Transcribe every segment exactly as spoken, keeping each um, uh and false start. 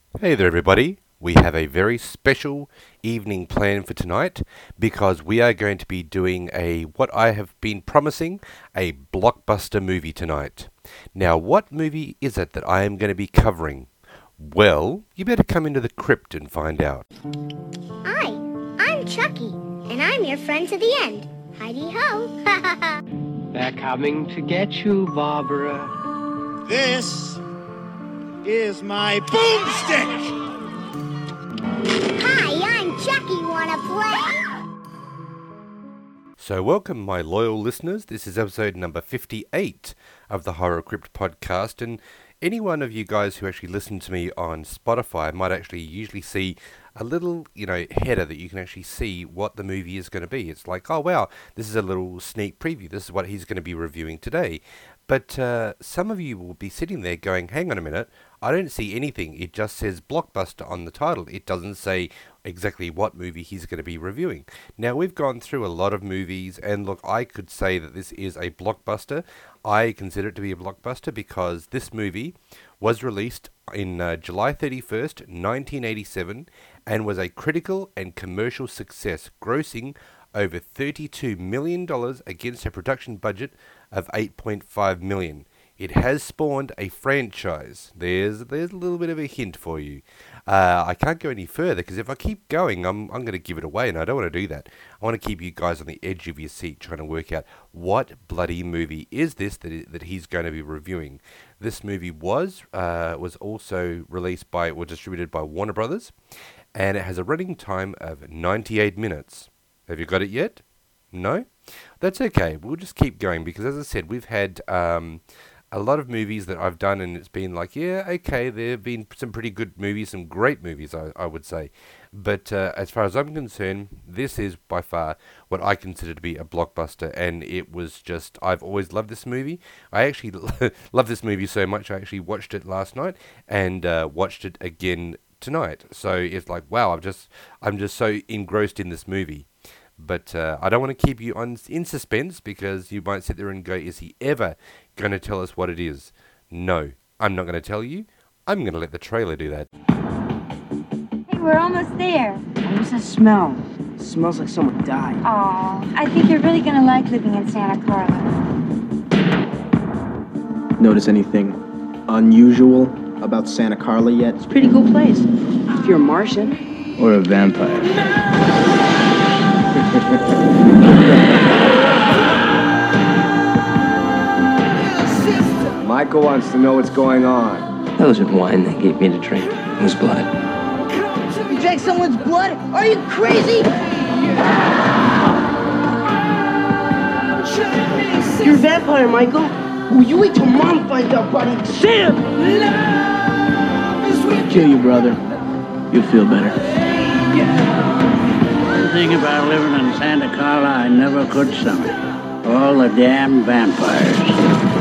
Hey there, everybody. We have a very special evening planned for tonight because we are going to be doing a what I have been promising a blockbuster movie tonight. Now, what movie is it that I am going to be covering? Well, you better come into the crypt and find out. Hi, I'm Chucky, and I'm your friend to the end. Heidi ho! They're coming to get you, Barbara. This is my boomstick! Hi, I'm Chucky. Wanna play? So, welcome, my loyal listeners. This is episode number fifty-eight of the Horror Crypt podcast, and any one of you guys who actually listen to me on Spotify might actually usually see a little, you know, header that you can actually see what the movie is going to be. It's like, oh wow, this is a little sneak preview. This is what he's going to be reviewing today. But uh, some of you will be sitting there going, hang on a minute, I don't see anything. It just says blockbuster on the title. It doesn't say exactly what movie he's going to be reviewing. Now, we've gone through a lot of movies, and look, I could say that this is a blockbuster. I consider it to be a blockbuster because this movie was released in uh, July thirty-first, nineteen eighty-seven, and was a critical and commercial success, grossing over thirty-two million dollars against a production budget of eight point five million dollars. It has spawned a franchise. There's there's a little bit of a hint for you. Uh, I can't go any further because if I keep going, I'm I'm going to give it away, and I don't want to do that. I want to keep you guys on the edge of your seat trying to work out what bloody movie is this that i- that he's going to be reviewing. This movie was uh, was also released by or distributed by Warner Brothers, and it has a running time of ninety-eight minutes. Have you got it yet? No? That's okay. We'll just keep going because, as I said, we've had um, a lot of movies that I've done, and it's been like, yeah, okay, there have been some pretty good movies, some great movies, I, I would say. But uh, as far as I'm concerned, this is by far what I consider to be a blockbuster, and it was just, I've always loved this movie. I actually love this movie so much, I actually watched it last night and uh, watched it again tonight. So it's like, wow, I'm just, I'm just so engrossed in this movie. But uh, I don't want to keep you on in suspense because you might sit there and go, is he ever going to tell us what it is? No, I'm not going to tell you. I'm going to let the trailer do that. Hey, we're almost there. What was that smell? It smells like someone died. Aw, I think you're really gonna like living in Santa Carla. Notice anything unusual about Santa Carla yet? It's a pretty cool place. If you're a Martian. Or a vampire? Michael wants to know what's going on. That wasn't wine they gave me to drink. It was blood. You drank someone's blood? Are you crazy? You're a vampire, Michael. Well, you wait till Mom finds out, buddy. Sam! Kill your brother. You'll feel better. One thing about living in Santa Carla I never could stomach. All the damn vampires.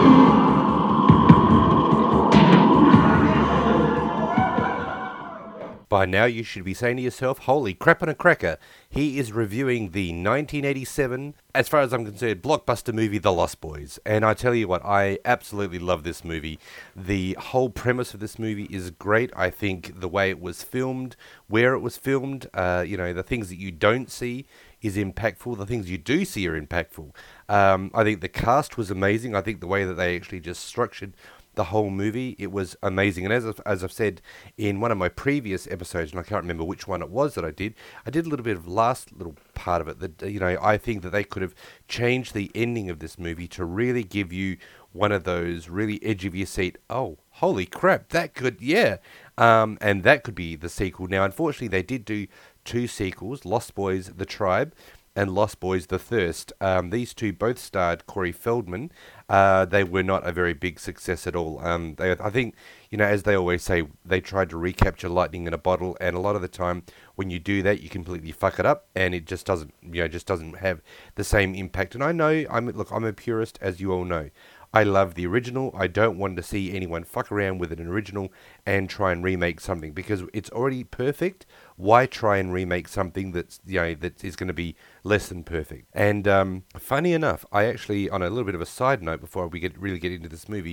By now, you should be saying to yourself, holy crap on a cracker. He is reviewing the nineteen eighty-seven, as far as I'm concerned, blockbuster movie, The Lost Boys. And I tell you what, I absolutely love this movie. The whole premise of this movie is great. I think the way it was filmed, where it was filmed, uh, you know, the things that you don't see is impactful. The things you do see are impactful. Um, I think the cast was amazing. I think the way that they actually just structured the whole movie, it was amazing. And as I've, as I've said in one of my previous episodes, and I can't remember which one it was that I did, I did a little bit of last little part of it that, you know, I think that they could have changed the ending of this movie to really give you one of those really edge of your seat, oh, holy crap, that could, yeah. Um, and that could be the sequel. Now, unfortunately, they did do two sequels, Lost Boys, The Tribe, and Lost Boys: The Thirst. Um, these two both starred Corey Feldman. Uh, they were not a very big success at all. Um, they, I think, you know, as they always say, they tried to recapture lightning in a bottle, and a lot of the time, when you do that, you completely fuck it up, and it just doesn't, you know, just doesn't have the same impact. And I know, I'm look, I'm a purist, as you all know. I love the original. I don't want to see anyone fuck around with an original and try and remake something because it's already perfect. Why try and remake something that's, you know, that is going to be less than perfect? And um, funny enough, I actually, on a little bit of a side note, before we get really get into this movie,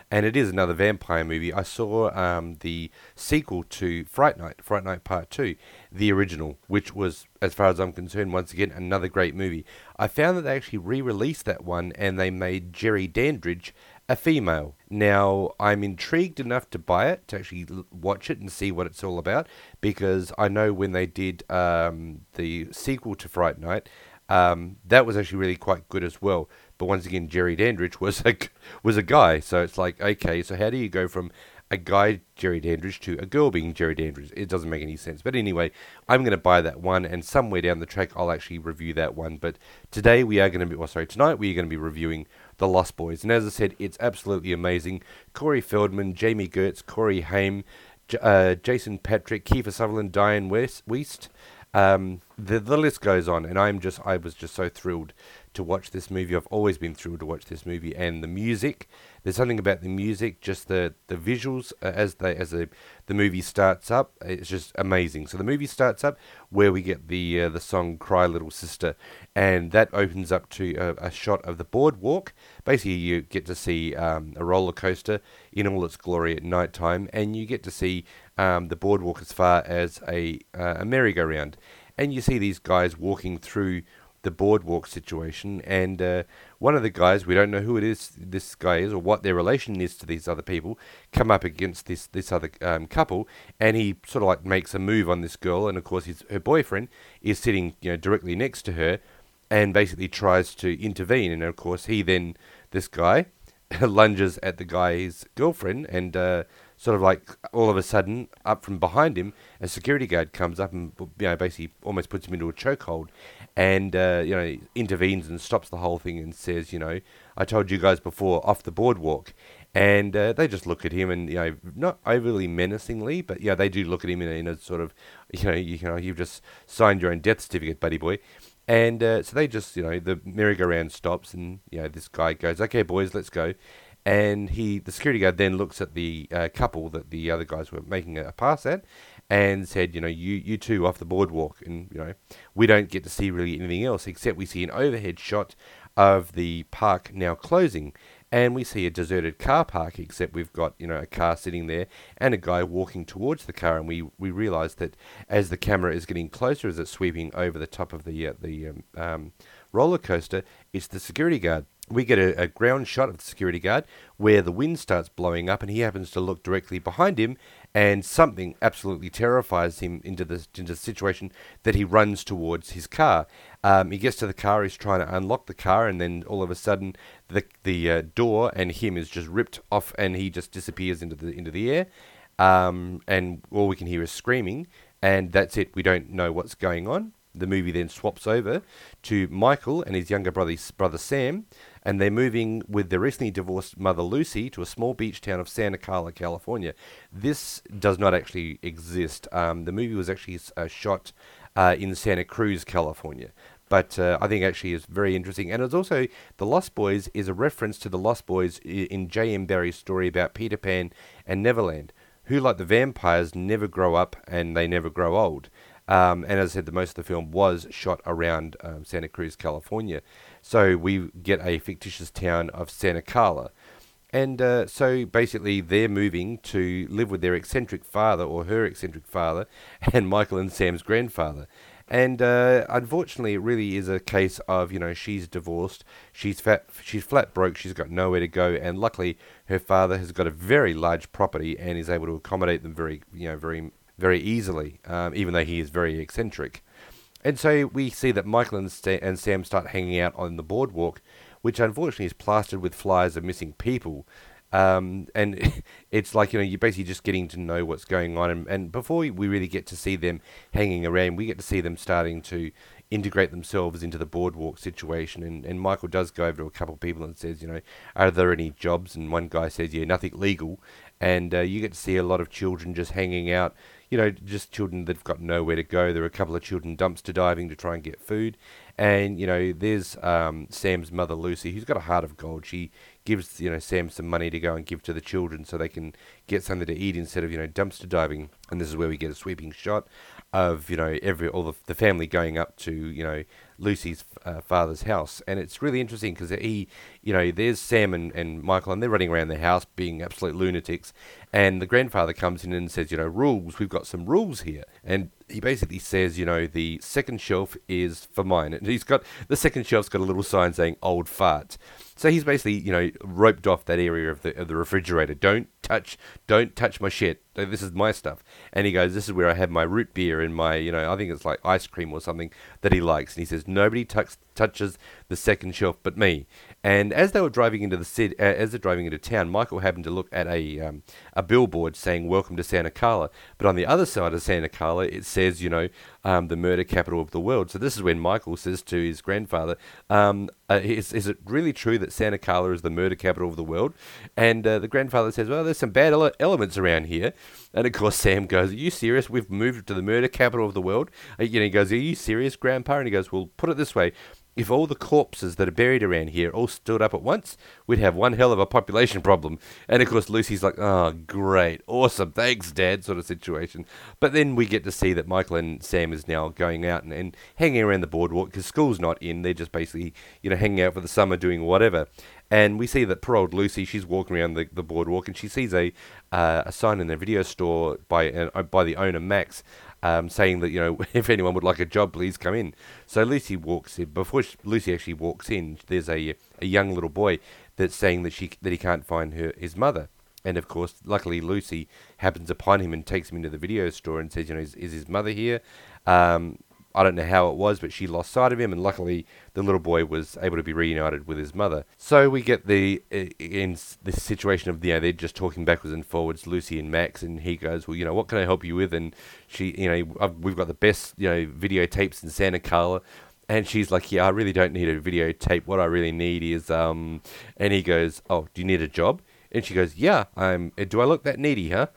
and it is another vampire movie. I saw um, the sequel to Fright Night, Fright Night Part two, the original, which was, as far as I'm concerned, once again, another great movie. I found that they actually re-released that one, and they made Jerry Dandridge a female. Now, I'm intrigued enough to buy it, to actually l- watch it and see what it's all about, because I know when they did um, the sequel to Fright Night, um, that was actually really quite good as well. But once again, Jerry Dandridge was a, was a guy, so it's like, okay, so how do you go from a guy, Jerry Dandridge, to a girl being Jerry Dandridge? It doesn't make any sense. But anyway, I'm going to buy that one, and somewhere down the track, I'll actually review that one. But today, we are going to be, well, sorry, tonight, we are going to be reviewing The Lost Boys. And as I said, it's absolutely amazing. Corey Feldman, Jamie Gertz, Corey Haim, J- uh, Jason Patrick, Kiefer Sutherland, Diane West, Weist. Um, the the list goes on, and I'm just I was just so thrilled to watch this movie. I've always been thrilled to watch this movie, and the music. There's something about the music, just the the visuals uh, as they as the the movie starts up. It's just amazing. So the movie starts up where we get the uh, the song "Cry Little Sister," and that opens up to a, a shot of the boardwalk. Basically, you get to see um, a roller coaster in all its glory at night time, and you get to see um, the boardwalk as far as a uh, a merry-go-round. And you see these guys walking through the boardwalk situation, and uh, one of the guys, we don't know who it is, this guy is, or what their relation is to these other people, come up against this this other um, couple, and he sort of like makes a move on this girl, and of course his her boyfriend is sitting, you know, directly next to her, and basically tries to intervene, and of course he then, this guy, lunges at the guy's girlfriend, and uh, sort of like all of a sudden, up from behind him, a security guard comes up and, you know, basically almost puts him into a chokehold, and uh, you know, intervenes and stops the whole thing and says, you know, I told you guys before, off the boardwalk. And uh, they just look at him, and, you know, not overly menacingly, but yeah, they do look at him in a, in a sort of, you know, you, you know, you've just signed your own death certificate, buddy boy. And uh, so they just, you know, the merry-go-round stops, and, you know, this guy goes, okay, boys, let's go. And he, the security guard then looks at the uh, couple that the other guys were making a pass at, and said, you know, you you two off the boardwalk, and, you know, we don't get to see really anything else, except we see an overhead shot of the park now closing, and we see a deserted car park, except we've got, you know, a car sitting there and a guy walking towards the car, and we, we realise that as the camera is getting closer, as it's sweeping over the top of the uh, the um, um, roller coaster, it's the security guard. We get a, a ground shot of the security guard where the wind starts blowing up, and he happens to look directly behind him, and something absolutely terrifies him into the, into the situation that he runs towards his car. Um, he gets to the car, he's trying to unlock the car, and then all of a sudden the the uh, door and him is just ripped off, and he just disappears into the into the air. Um, and all we can hear is screaming, and that's it. We don't know what's going on. The movie then swaps over to Michael and his younger brother, brother Sam, and they're moving with their recently divorced mother Lucy to a small beach town of Santa Carla, California. This does not actually exist. Um, the movie was actually uh, shot uh, in Santa Cruz, California. But uh, I think actually is very interesting. And it's also, The Lost Boys is a reference to The Lost Boys in J M Barrie's story about Peter Pan and Neverland, who, like the vampires, never grow up and they never grow old. Um, and as I said, the most of the film was shot around um, Santa Cruz, California. So we get a fictitious town of Santa Carla. And uh, so basically they're moving to live with their eccentric father, or her eccentric father, and Michael and Sam's grandfather. And uh, unfortunately, it really is a case of, you know, she's divorced, she's fat, she's flat broke, she's got nowhere to go, and luckily her father has got a very large property and is able to accommodate them very, you know, very very easily, um, even though he is very eccentric. And so we see that Michael and, St- and Sam start hanging out on the boardwalk, which unfortunately is plastered with flyers of missing people. Um, and it's like, you know, you're basically just getting to know what's going on. And, and before we really get to see them hanging around, we get to see them starting to integrate themselves into the boardwalk situation. And, and Michael does go over to a couple of people and says, you know, are there any jobs? And one guy says, yeah, nothing legal. And uh, you get to see a lot of children just hanging out, you know, just children that've got nowhere to go. There are a couple of children dumpster diving to try and get food. And, you know, there's um, Sam's mother, Lucy, who's got a heart of gold. She gives, you know, Sam some money to go and give to the children so they can get something to eat instead of, you know, dumpster diving. And this is where we get a sweeping shot of, you know, every all the, the family going up to, you know, Lucy's uh, father's house. And it's really interesting because he, you know, there's Sam and, and Michael, and they're running around the house being absolute lunatics. And the grandfather comes in and says, you know, rules, we've got some rules here. And he basically says, you know, the second shelf is for mine. And he's got, the second shelf's got a little sign saying old fart. So he's basically, you know, roped off that area of the of the refrigerator. Don't touch, don't touch my shit. This is my stuff. And he goes, this is where I have my root beer and my, you know, I think it's like ice cream or something that he likes. And he says, nobody touch, touches the second shelf but me. And as they were driving into the city, uh, as they're driving into town, Michael happened to look at a um, a billboard saying "Welcome to Santa Carla," but on the other side of Santa Carla, it says, you know, um, the murder capital of the world. So this is when Michael says to his grandfather, um, uh, "Is is it really true that Santa Carla is the murder capital of the world?" And uh, the grandfather says, "Well, there's some bad ele- elements around here." And of course, Sam goes, "Are you serious? We've moved to the murder capital of the world?" Uh, you know, he goes, "Are you serious, Grandpa?" And he goes, "Well, put it this way. If all the corpses that are buried around here all stood up at once, we'd have one hell of a population problem." And of course, Lucy's like, "Oh, great, awesome, thanks, Dad," sort of situation. But then we get to see that Michael and Sam is now going out and, and hanging around the boardwalk because school's not in. They're just basically, you know, hanging out for the summer, doing whatever. And we see that poor old Lucy, she's walking around the, the boardwalk and she sees a uh, a sign in the video store by uh, by the owner, Max, Um, saying that, you know, if anyone would like a job, please come in. So Lucy walks in. Before she, Lucy actually walks in, there's a a young little boy that's saying that she that he can't find her his mother. And of course, luckily Lucy happens upon him and takes him into the video store and says, you know, is, is his mother here? Um, I don't know how it was, but she lost sight of him, and luckily the little boy was able to be reunited with his mother. So we get the in this situation of, you know, they're just talking backwards and forwards, Lucy and Max, and he goes, well, you know, what can I help you with? And she, you know, I've, we've got the best, you know, videotapes in Santa Carla. And she's like, yeah, I really don't need a videotape. What I really need is, um, and he goes, oh, do you need a job? And she goes, yeah, I'm, do I look that needy, huh?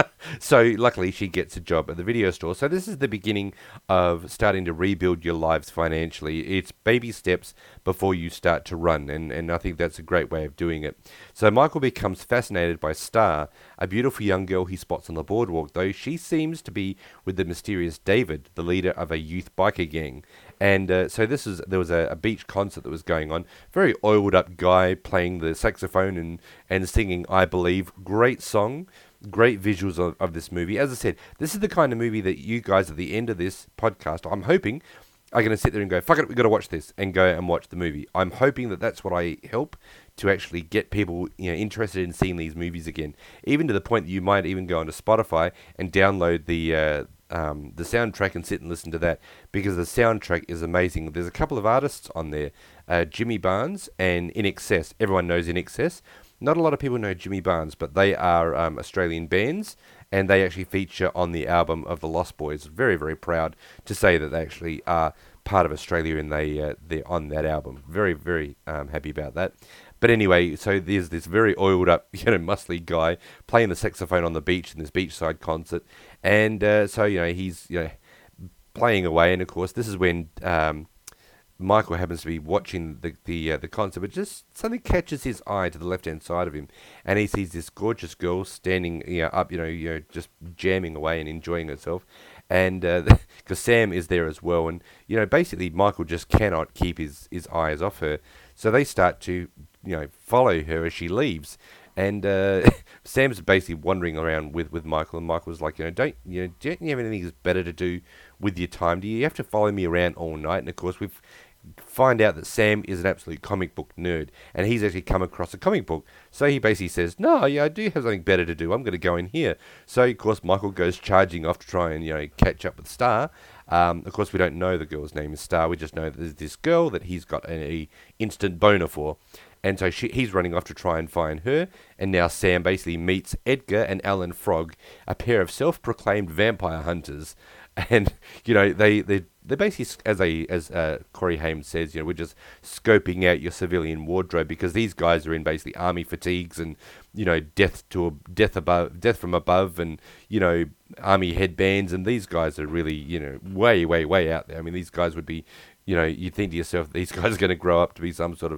So luckily she gets a job at the video store. So this is the beginning of starting to rebuild your lives financially. It's baby steps before you start to run. And, and I think that's a great way of doing it. So Michael becomes fascinated by Star, a beautiful young girl he spots on the boardwalk, though she seems to be with the mysterious David, the leader of a youth biker gang. And uh, so this is there was a, a beach concert that was going on. Very oiled up guy playing the saxophone and, and singing I Believe. Great song, great visuals of, of this movie. As I said, this is the kind of movie that you guys at the end of this podcast, I'm hoping, are going to sit there and go, fuck it, we've got to watch this, and go and watch the movie. I'm hoping that that's what I help to actually get people, you know, interested in seeing these movies again. Even to the point that you might even go onto Spotify and download the uh, um, the soundtrack and sit and listen to that, because the soundtrack is amazing. There's a couple of artists on there, uh, Jimmy Barnes and In Excess. Everyone knows In Excess. Not a lot of people know Jimmy Barnes, but they are um, Australian bands, and they actually feature on the album of the Lost Boys. Very, very proud to say that they actually are part of Australia and they, uh, they're on that album. Very, very um, happy about that. But anyway, so there's this very oiled up, you know, muscly guy playing the saxophone on the beach in this beachside concert. And uh, so, you know, he's, you know, playing away. And of course, this is when um, Michael happens to be watching the the, uh, the concert, but just something catches his eye to the left-hand side of him. And he sees this gorgeous girl standing, you know, up, you know, you know, just jamming away and enjoying herself. And because uh, Sam is there as well. And, you know, basically Michael just cannot keep his, his eyes off her. So they start to, you know, follow her as she leaves. And uh, Sam's basically wandering around with, with Michael, and Michael's like, you know, don't you know, don't you have anything that's better to do with your time? Do you have to follow me around all night? And of course, we find out that Sam is an absolute comic book nerd, and he's actually come across a comic book. So he basically says, no, yeah, I do have something better to do. I'm going to go in here. So of course, Michael goes charging off to try and, you know, catch up with Star. Um, of course, we don't know the girl's name is Star. We just know that there's this girl that he's got an a instant boner for. And so she, he's running off to try and find her. And now Sam basically meets Edgar and Alan Frog, a pair of self-proclaimed vampire hunters. And, you know, they, they, they're basically, as a, as uh, Corey Haim says, you know, we're just scoping out your civilian wardrobe, because these guys are in basically army fatigues and, you know, death to a, death above, death from above, and, you know, army headbands. And these guys are really, you know, way, way, way out there. I mean, these guys would be, you know, you think to yourself, these guys are going to grow up to be some sort of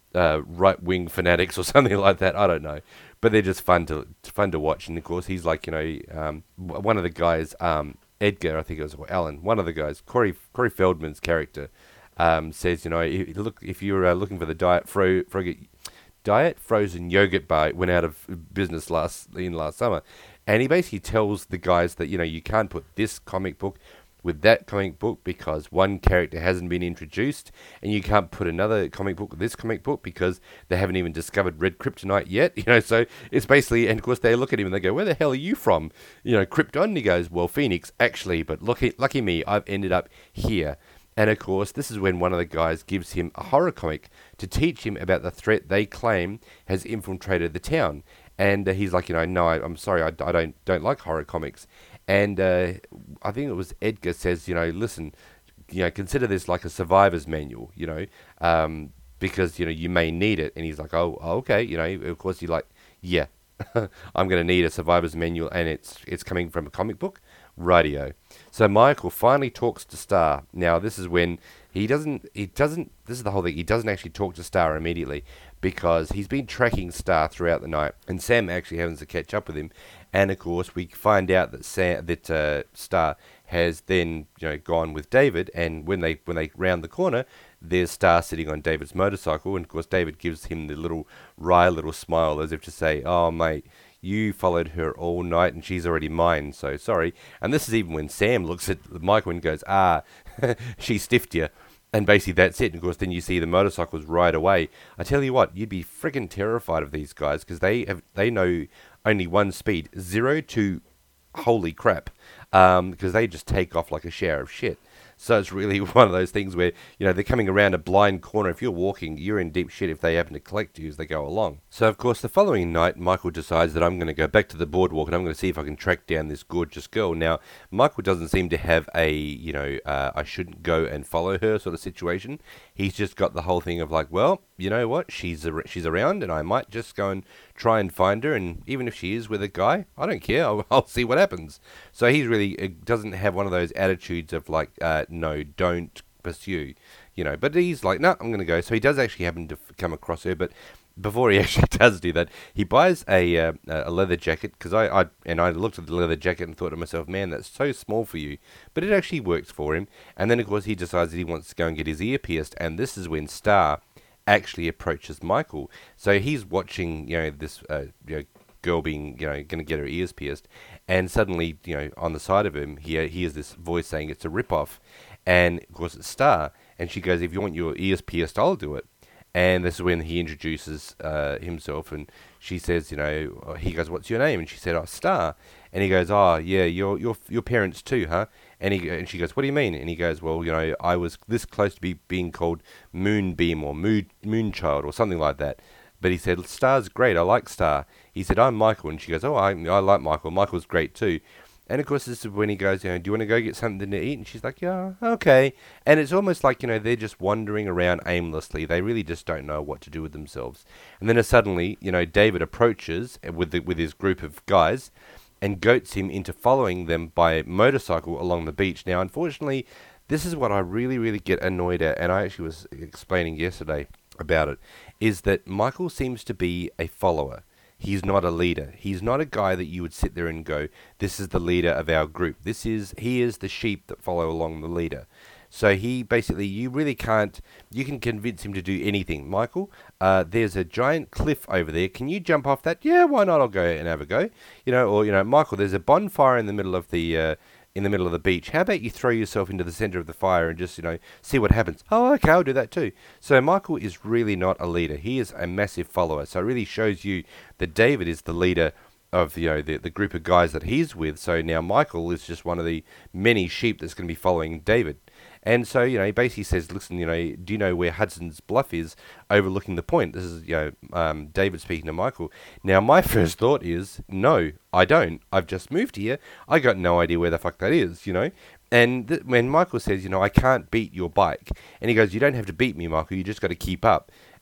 uh, right-wing fanatics or something like that. I don't know. But they're just fun to fun to watch. And, of course, he's like, you know, um, one of the guys, um, Edgar, I think it was, or Alan, one of the guys, Corey, Corey Feldman's character, um, says, you know, if, look, if you're uh, looking for the diet, fro- fro- diet frozen yogurt bar, it went out of business last in last summer. And he basically tells the guys that, you know, you can't put this comic book with that comic book because one character hasn't been introduced, and you can't put another comic book with this comic book because they haven't even discovered red kryptonite yet, you know. So it's basically, and of course they look at him and they go, where the hell are you from, you know, Krypton? And he goes, well, Phoenix, actually, but lucky, lucky me, I've ended up here. And of course this is when one of the guys gives him a horror comic to teach him about the threat they claim has infiltrated the town. And uh, he's like, you know, no, I, I'm sorry, I, I don't don't like horror comics. And uh, I think it was Edgar says, you know, listen, you know, consider this like a survivor's manual, you know, um, because, you know, you may need it. And he's like, oh, okay, you know, of course you're like, yeah, I'm going to need a survivor's manual, and it's it's coming from a comic book. Radio. So Michael finally talks to Star. Now this is when he doesn't, he doesn't, this is the whole thing, he doesn't actually talk to Star immediately because he's been tracking Star throughout the night, and Sam actually happens to catch up with him. And of course we find out that Sam, that uh, Star has then, you know, gone with David, and when they when they round the corner, there's Star sitting on David's motorcycle, and of course David gives him the little wry little smile as if to say, oh mate, you followed her all night and she's already mine, so sorry. And this is even when Sam looks at Michael and goes, ah, she stiffed you. And basically that's it. And of course then you see the motorcycles ride away. I tell you what, you'd be freaking terrified of these guys because they have they know only one speed, zero to holy crap, um, because they just take off like a shower of shit. So it's really one of those things where, you know, they're coming around a blind corner. If you're walking, you're in deep shit if they happen to collect you as they go along. So, of course, the following night, Michael decides that I'm going to go back to the boardwalk and I'm going to see if I can track down this gorgeous girl. Now, Michael doesn't seem to have a, you know, uh, I shouldn't go and follow her sort of situation. He's just got the whole thing of like, well, you know what, she's ar- she's around and I might just go and try and find her, and even if she is with a guy, I don't care, I'll, I'll see what happens. So he really uh, doesn't have one of those attitudes of like, uh, no, don't pursue, you know, but he's like, no, I'm going to go. So he does actually happen to f- come across her, but before he actually does do that, he buys a uh, a leather jacket, because I, I and I looked at the leather jacket and thought to myself, man, that's so small for you, but it actually works for him. And then of course he decides that he wants to go and get his ear pierced, and this is when Star actually approaches Michael. So he's watching, you know, this uh, you know, girl being, you know, going to get her ears pierced, and suddenly, you know, on the side of him, he hears this voice saying it's a rip-off, and of course it's Star, and she goes, if you want your ears pierced, I'll do it. And this is when he introduces uh, himself, and she says, you know, he goes, what's your name? And she said, oh, Star. And he goes, oh, yeah, your your your parents too, huh? And he and she goes, what do you mean? And he goes, well, you know, I was this close to be being called Moonbeam or Moon Moonchild or something like that. But he said, Star's great, I like Star. He said, I'm Michael. And she goes, oh, I, I like Michael. Michael's great too. And of course, this is when he goes, you know, do you want to go get something to eat? And she's like, yeah, okay. And it's almost like, you know, they're just wandering around aimlessly. They really just don't know what to do with themselves. And then uh, suddenly, you know, David approaches with the, with his group of guys and goats him into following them by motorcycle along the beach. Now, unfortunately, this is what I really, really get annoyed at, and I actually was explaining yesterday about it, is that Michael seems to be a follower. He's not a leader. He's not a guy that you would sit there and go, this is the leader of our group. This is, he is the sheep that follow along the leader. So he basically, you really can't, you can convince him to do anything. Michael, uh, there's a giant cliff over there. Can you jump off that? Yeah, why not? I'll go and have a go. You know, or, you know, Michael, there's a bonfire in the middle of the, uh, in the middle of the beach. How about you throw yourself into the center of the fire and just, you know, see what happens? Oh, okay, I'll do that too. So Michael is really not a leader. He is a massive follower. So it really shows you that David is the leader of, you know, the, the group of guys that he's with. So now Michael is just one of the many sheep that's going to be following David. And so, you know, he basically says, listen, you know, do you know where Hudson's Bluff is overlooking the point? This is, you know, um, David speaking to Michael. Now, my first thought is, no, I don't. I've just moved here. I got no idea where the fuck that is, you know. And th- when Michael says, you know, I can't beat your bike. And he goes, you don't have to beat me, Michael. You just got to keep up.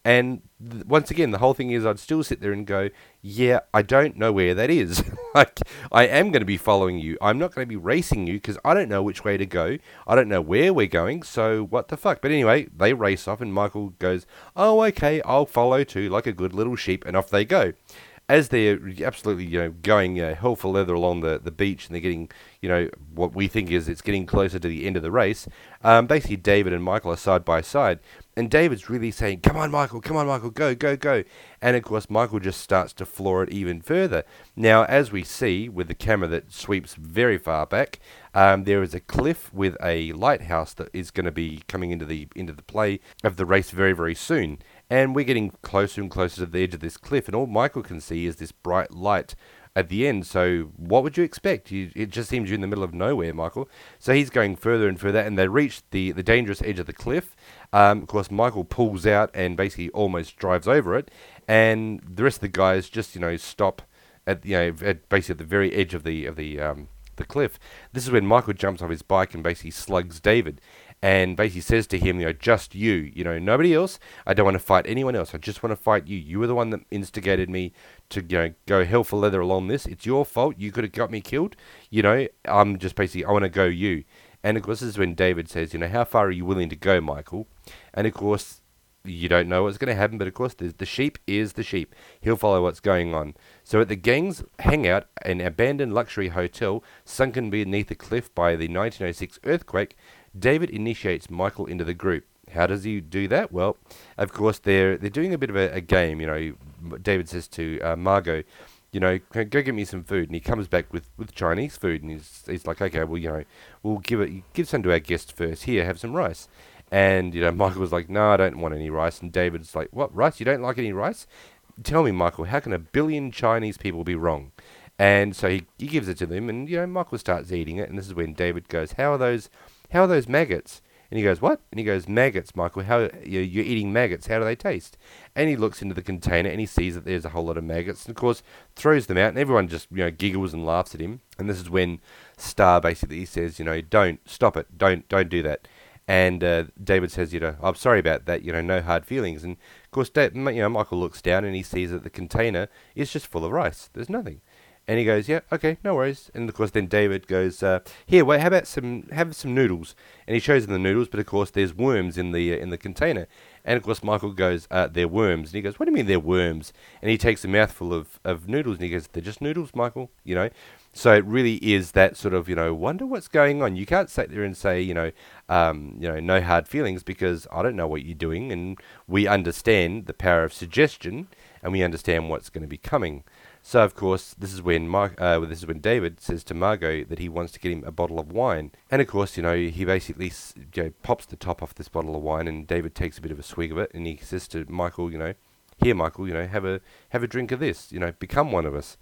And th- once again, the whole thing is I'd still sit there and go, yeah, I don't know where that is. Like, I am going to be following you. I'm not going to be racing you because I don't know which way to go. I don't know where we're going, so what the fuck? But anyway, they race off and Michael goes, oh, okay, I'll follow too, like a good little sheep, and off they go. As they're absolutely, you know, going uh, hell for leather along the, the beach, and they're getting, you know, what we think is it's getting closer to the end of the race, um, basically David and Michael are side by side, and David's really saying, come on, Michael, come on, Michael, go, go, go. And, of course, Michael just starts to floor it even further. Now, as we see with the camera that sweeps very far back, um, there is a cliff with a lighthouse that is going to be coming into the into the play of the race very, very soon. And we're getting closer and closer to the edge of this cliff, and all Michael can see is this bright light at the end. So what would you expect? You, it just seems you're in the middle of nowhere, Michael. So he's going further and further, and they reach the, the dangerous edge of the cliff. Um, of course, Michael pulls out and basically almost drives over it, and the rest of the guys just, you know, stop at, you know, at basically at the very edge of the of the um, the cliff. This is when Michael jumps off his bike and basically slugs David, and basically says to him, you know, just you, you know, nobody else. I don't want to fight anyone else. I just want to fight you. You were the one that instigated me to, you know, go hell for leather along this. It's your fault. You could have got me killed. You know, I'm just basically, I want to go you. And of course, this is when David says, you know, how far are you willing to go, Michael? And of course, you don't know what's going to happen, but of course, the, the sheep is the sheep. He'll follow what's going on. So at the gang's hangout, an abandoned luxury hotel sunken beneath a cliff by the nineteen oh six earthquake, David initiates Michael into the group. How does he do that? Well, of course, they're they're doing a bit of a, a game. You know, David says to uh, Margot, you know, go get me some food, and he comes back with, with Chinese food, and he's he's like, okay, well, you know, we'll give it give some to our guest first. Here, have some rice. And you know, Michael was like, no, I don't want any rice. And David's like, what, rice? You don't like any rice? Tell me, Michael, how can a billion Chinese people be wrong? And so he, he gives it to them, and you know, Michael starts eating it, and this is when David goes, how are those how are those maggots? And he goes, what? And he goes, maggots, Michael, how you're, you're eating maggots, how do they taste? And he looks into the container and he sees that there's a whole lot of maggots, and of course throws them out, and everyone just, you know, giggles and laughs at him. And this is when Star basically says, you know, don't, stop it, don't don't do that. And uh, David says, you know, I'm sorry about that, you know, no hard feelings. And of course, da- you know, Michael looks down and he sees that the container is just full of rice. There's nothing. And he goes, yeah, okay, no worries. And of course, then David goes, uh, here, wait, how about some, have some noodles? And he shows him the noodles, but of course, there's worms in the uh, in the container. And of course, Michael goes, uh, they're worms. And he goes, what do you mean they're worms? And he takes a mouthful of, of noodles, and he goes, they're just noodles, Michael, you know. So it really is that sort of, you know, wonder what's going on. You can't sit there and say, you know, um, you know, no hard feelings, because I don't know what you're doing, and we understand the power of suggestion, and we understand what's going to be coming. So of course, this is when Mar- uh, this is when David says to Margot that he wants to get him a bottle of wine, and of course, you know, he basically, you know, pops the top off this bottle of wine, and David takes a bit of a swig of it, and he says to Michael, you know, here, Michael, you know, have a have a drink of this, you know, become one of us.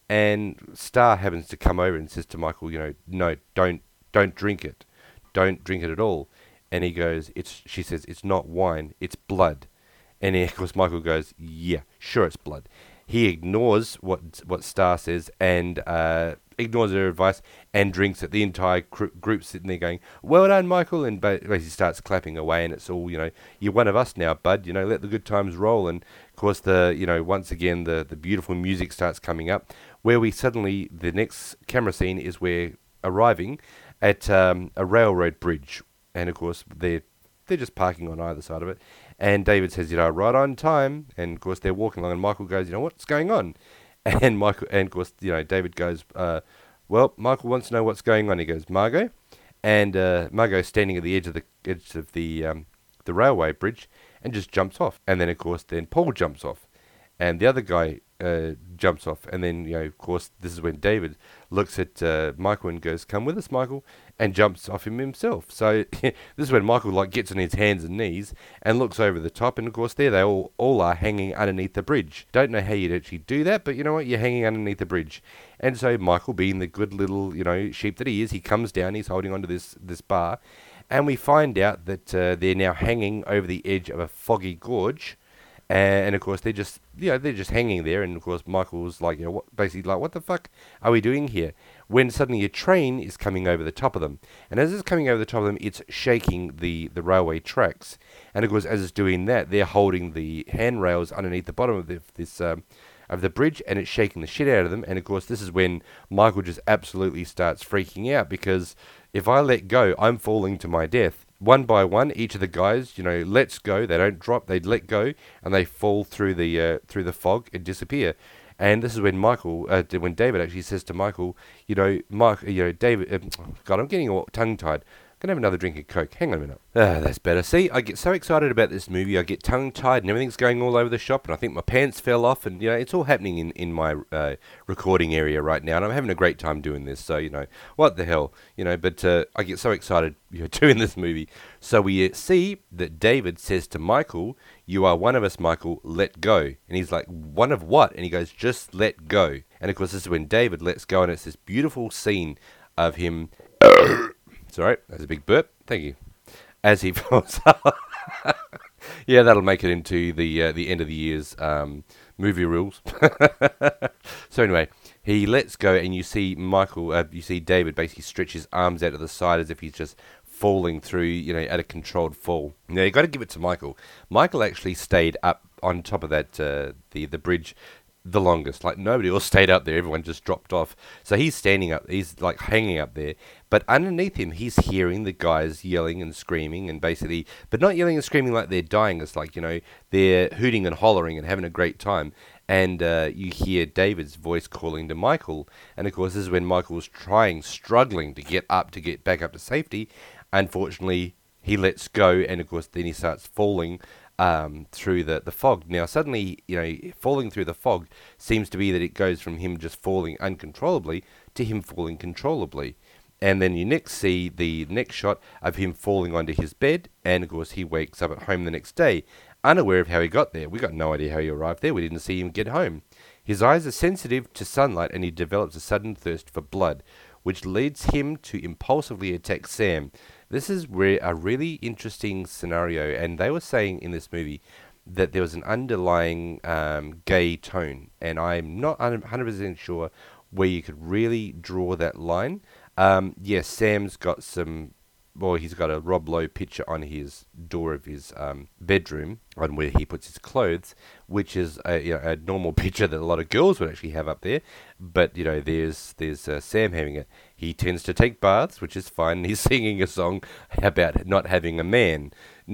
And Star happens to come over and says to Michael, you know, no, don't don't drink it, don't drink it at all. And he goes, it's. She says, it's not wine, it's blood. And he, of course, Michael goes, yeah, sure, it's blood. He ignores what what Star says and uh, ignores her advice and drinks it. The entire cr- group sitting there going, well done, Michael, and basically starts clapping away, and it's all, you know, you're one of us now, bud, you know, let the good times roll. And of course, the, you know, once again, the, the beautiful music starts coming up, where we suddenly, the next camera scene is we're arriving at um, a railroad bridge, and of course, they're, they're just parking on either side of it. And David says, you know, right on time. And of course, they're walking along, and Michael goes, you know, what's going on? And Michael, and of course, you know, David goes, uh, well, Michael wants to know what's going on. He goes, Margot, and uh, Margot's standing at the edge of the edge of the um, the railway bridge, and just jumps off. And then, of course, then Paul jumps off, and the other guy uh, jumps off. And then, you know, of course, this is when David looks at uh, Michael and goes, come with us, Michael, and jumps off him himself. So this is when Michael, like, gets on his hands and knees and looks over the top, and of course there they all, all are hanging underneath the bridge. Don't know how you'd actually do that, but you know what, you're hanging underneath the bridge. And so Michael, being the good little, you know, sheep that he is, he comes down, he's holding onto this, this bar, and we find out that uh, they're now hanging over the edge of a foggy gorge. And of course, they're just, you know, they're just hanging there. And of course, Michael's like, you know, what, basically like, what the fuck are we doing here? when suddenly a train is coming over the top of them. And as it's coming over the top of them, it's shaking the, the railway tracks. And of course, as it's doing that, they're holding the handrails underneath the bottom of the, this um, of the bridge, and it's shaking the shit out of them. And of course, this is when Michael just absolutely starts freaking out, because if I let go, I'm falling to my death. One by one, each of the guys, you know, lets go. They don't drop. They let go, and they fall through the uh, through the fog and disappear. And this is when Michael, uh, when David actually says to Michael, you know, Mike, you know, David. Uh, God, I'm getting all tongue-tied. Gonna have another drink of Coke. Hang on a minute. Ah, that's better. See, I get so excited about this movie. I get tongue-tied and everything's going all over the shop, and I think my pants fell off, and you know, it's all happening in in my uh, recording area right now, and I'm having a great time doing this. So you know, what the hell, you know? But uh, I get so excited, you know, doing this movie. So we uh, see that David says to Michael, "You are one of us, Michael. Let go." And he's like, "One of what?" And he goes, "Just let go." And of course, this is when David lets go, and it's this beautiful scene of him. Sorry, that's a big burp. Thank you. As he falls up. Yeah, that'll make it into the uh, the end of the year's um, movie rules. So anyway, he lets go, and you see Michael, uh, you see David basically stretch his arms out to the side as if he's just falling through, you know, at a controlled fall. Now, you got to give it to Michael. Michael actually stayed up on top of that uh, the the bridge the longest. Like, nobody else stayed up there. Everyone just dropped off. So he's standing up. He's like hanging up there. But underneath him, he's hearing the guys yelling and screaming, and basically, but not yelling and screaming like they're dying. It's like, you know, they're hooting and hollering and having a great time. And uh, you hear David's voice calling to Michael. And of course, this is when Michael's trying, struggling to get up, to get back up to safety. Unfortunately, he lets go, and of course, then he starts falling Um, through the, the fog. Now, suddenly, you know, falling through the fog seems to be that it goes from him just falling uncontrollably to him falling controllably. And then you next see the next shot of him falling onto his bed, and of course, he wakes up at home the next day, unaware of how he got there. We got no idea how he arrived there. We didn't see him get home. His eyes are sensitive to sunlight, and he develops a sudden thirst for blood, which leads him to impulsively attack Sam. This is re- a really interesting scenario, and they were saying in this movie that there was an underlying um, gay tone, and I'm not one hundred percent sure where you could really draw that line. Um, yes, Sam's got some, well, he's got a Rob Lowe picture on his door of his um, bedroom, on where he puts his clothes, which is a, you know, a normal picture that a lot of girls would actually have up there. But, you know, there's there's uh, Sam having it. He tends to take baths, which is fine. He's singing a song about not having a man.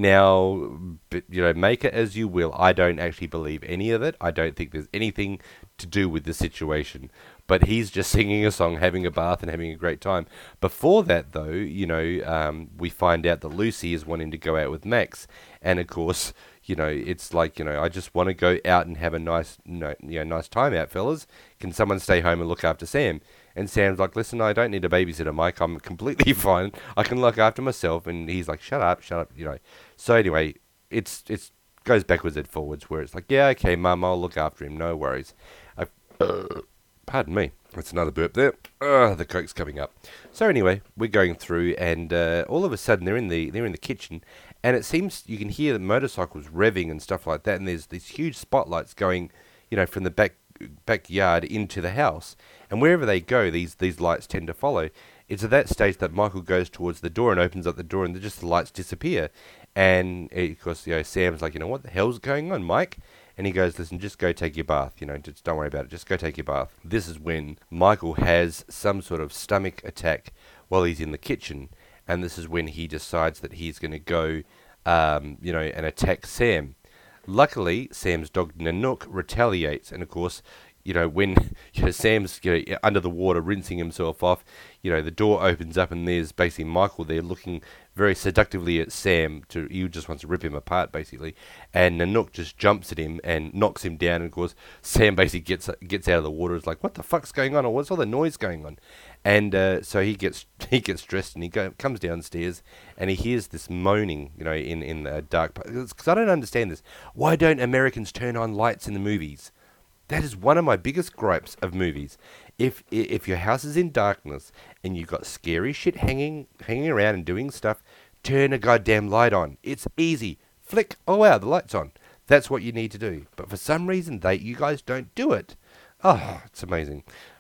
Now, but, you know, make it as you will. I don't actually believe any of it. I don't think there's anything to do with the situation. But he's just singing a song, having a bath, and having a great time. Before that, though, you know, um, we find out that Lucy is wanting to go out with Max. And, of course, you know, it's like, you know, I just want to go out and have a nice, you know, you know, nice time out, fellas. Can someone stay home and look after Sam? And Sam's like, listen, I don't need a babysitter, Mike. I'm completely fine. I can look after myself. And he's like, shut up, shut up, you know. So anyway, it's it's goes backwards and forwards, where it's like, yeah, okay, Mum, I'll look after him. No worries. I, uh, pardon me. That's another burp there. Uh, the Coke's coming up. So anyway, we're going through, and uh, all of a sudden they're in the they're in the kitchen, and it seems you can hear the motorcycles revving and stuff like that, and there's these huge spotlights going, you know, from the back backyard into the house, and wherever they go, these these lights tend to follow. It's at that stage that Michael goes towards the door and opens up the door, and just the lights disappear, and of course, you know, Sam's like, you know, what the hell's going on, Mike? And he goes, listen, just go take your bath, you know, just don't worry about it, just go take your bath. This is when Michael has some sort of stomach attack while he's in the kitchen, and this is when he decides that he's going to go, um, you know, and attack Sam. Luckily, Sam's dog Nanook retaliates, and of course, you know, when you know, Sam's you know, under the water rinsing himself off, you know, the door opens up and there's basically Michael there looking very seductively at Sam. To he just wants to rip him apart, basically. And Nanook just jumps at him and knocks him down. And of course, Sam basically gets gets out of the water. It's like, what the fuck's going on? Or what's all the noise going on? And uh, so he gets he gets dressed and he go, comes downstairs and he hears this moaning, you know, in in the dark. Because I don't understand this. Why don't Americans turn on lights in the movies? That is one of my biggest gripes of movies. If if your house is in darkness and you've got scary shit hanging hanging around and doing stuff, turn a goddamn light on. It's easy. Flick. Oh wow, the light's on. That's what you need to do. But for some reason, they you guys don't do it. Oh, it's amazing.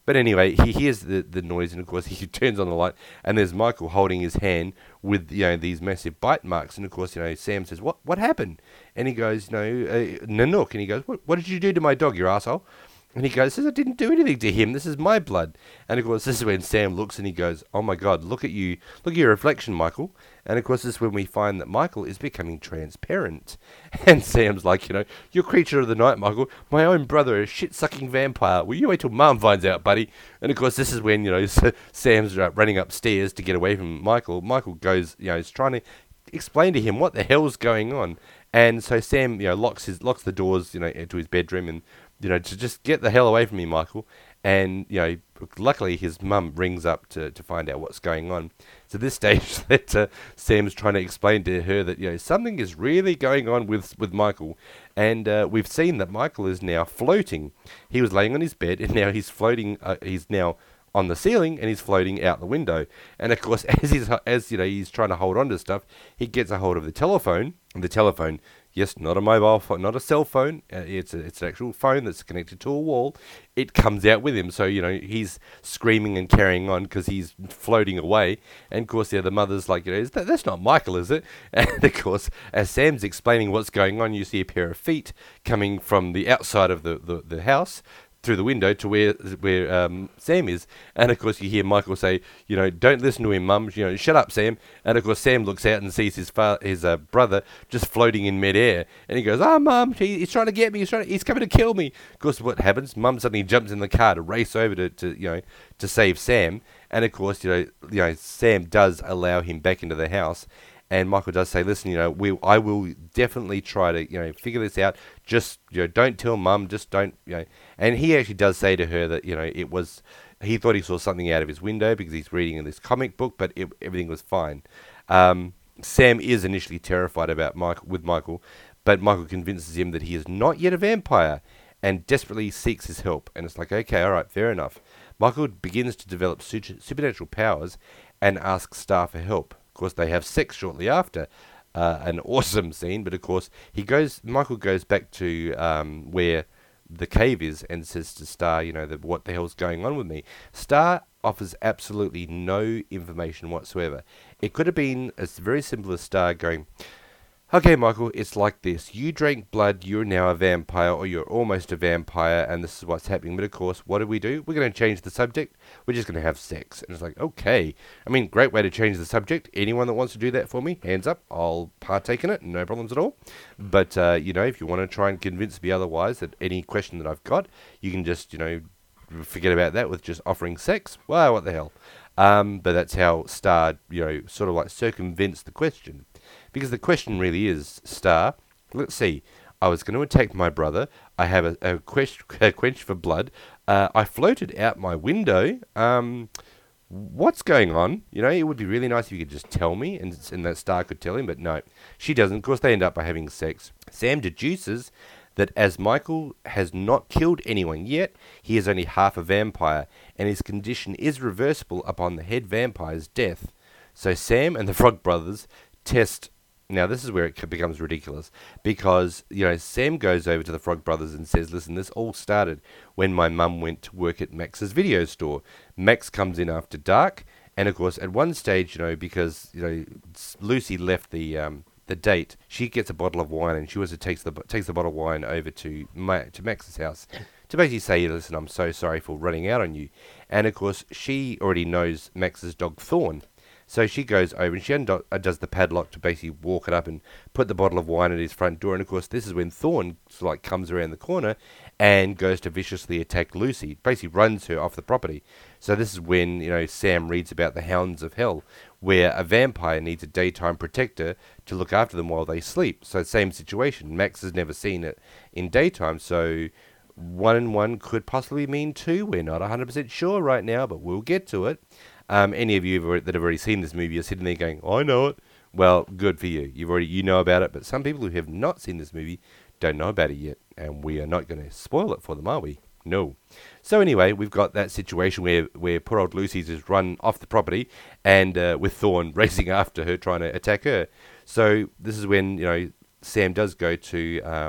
But anyway, he hears the, the noise, and of course he turns on the light, and there's Michael holding his hand with, you know, these massive bite marks. And of course, you know, Sam says, what what happened? And he goes, you know, uh, Nanook. And he goes, what, what did you do to my dog, you asshole? And he goes, says, I didn't do anything to him. This is my blood. And of course, this is when Sam looks and he goes, oh my God, look at you. Look at your reflection, Michael. And of course, this is when we find that Michael is becoming transparent. And Sam's like, you know, you're creature of the night, Michael. My own brother, a shit-sucking vampire. Well, you wait till Mum finds out, buddy. And of course, this is when, you know, Sam's uh, running upstairs to get away from Michael. Michael goes, you know, is trying to explain to him what the hell's going on. And so Sam, you know, locks his locks the doors, you know, into his bedroom and, you know, to just get the hell away from me, Michael. And, you know, luckily his mum rings up to, to find out what's going on. So this stage that uh, Sam's trying to explain to her that, you know, something is really going on with, with Michael. And uh, we've seen that Michael is now floating. He was laying on his bed and now he's floating, uh, he's now on the ceiling and he's floating out the window. And of course, as he's, as you know, he's trying to hold on to stuff, he gets a hold of the telephone. And the telephone, yes, not a mobile phone, not a cell phone. Uh, it's a, it's an actual phone that's connected to a wall. It comes out with him, so you know he's screaming and carrying on because he's floating away. And of course, yeah, the mother's like, you know, is that, that's not Michael, is it? And of course, as Sam's explaining what's going on, you see a pair of feet coming from the outside of the, the, the house through the window to where where um, Sam is. And of course you hear Michael say, you know, don't listen to him, Mum, you know, shut up, Sam. And of course Sam looks out and sees his fa- his uh, brother just floating in midair, and he goes, oh Mum, he, he's trying to get me, he's trying to, he's coming to kill me. Of course what happens, Mum suddenly jumps in the car to race over to, to you know to save Sam. And of course, you know, you know Sam does allow him back into the house. And Michael does say, listen, you know, we I will definitely try to, you know, figure this out. Just, you know, don't tell Mum, just don't, you know. And he actually does say to her that, you know, it was, he thought he saw something out of his window because he's reading in this comic book, but it, everything was fine. Um, Sam is initially terrified about Michael, with Michael, but Michael convinces him that he is not yet a vampire and desperately seeks his help. And it's like, okay, all right, fair enough. Michael begins to develop supernatural powers and asks Star for help. Of course, they have sex shortly after, uh, an awesome scene. But of course, he goes. Michael goes back to um, where the cave is and says to Star, you know, the, what the hell's going on with me? Star offers absolutely no information whatsoever. It could have been as very simple as Star going, okay, Michael, it's like this. You drank blood, you're now a vampire, or you're almost a vampire, and this is what's happening. But of course, what do we do? We're going to change the subject. We're just going to have sex. And it's like, okay. I mean, great way to change the subject. Anyone that wants to do that for me, hands up. I'll partake in it. No problems at all. But, uh, you know, if you want to try and convince me otherwise that any question that I've got, you can just, you know, forget about that with just offering sex. Wow, what the hell? Um, but that's how Star, you know, sort of like circumvents the question. Because the question really is, Star, let's see, I was going to attack my brother, I have a, a, quench, a quench for blood, uh, I floated out my window, um, what's going on? You know, it would be really nice if you could just tell me, and, and that Star could tell him, but no, she doesn't. Of course, they end up by having sex. Sam deduces that as Michael has not killed anyone yet, he is only half a vampire, and his condition is reversible upon the head vampire's death. So Sam and the Frog Brothers test. Now, this is where it becomes ridiculous, because, you know, Sam goes over to the Frog Brothers and says, listen, this all started when my mum went to work at Max's video store. Max comes in after dark, and of course, at one stage, you know, because, you know, Lucy left the um, the date, she gets a bottle of wine, and she also takes the takes the bottle of wine over to Ma- to Max's house to basically say, listen, I'm so sorry for running out on you. And of course, she already knows Max's dog Thorn. So she goes over and she undo- does the padlock to basically walk it up and put the bottle of wine at his front door. And of course, this is when Thorn sort of like comes around the corner and goes to viciously attack Lucy, basically runs her off the property. So this is when, you know, Sam reads about the Hounds of Hell, where a vampire needs a daytime protector to look after them while they sleep. So same situation. Max has never seen it in daytime, so one and one could possibly mean two. We're not one hundred percent sure right now, but we'll get to it. Um, any of you that have already seen this movie are sitting there going, I know it. Well, good for you. You've already you know about it, but some people who have not seen this movie don't know about it yet, and we are not going to spoil it for them, are we? No. So anyway, we've got that situation where, where poor old Lucy's is run off the property, and uh, with Thorn racing after her, trying to attack her. So this is when, you know, Sam does go to um,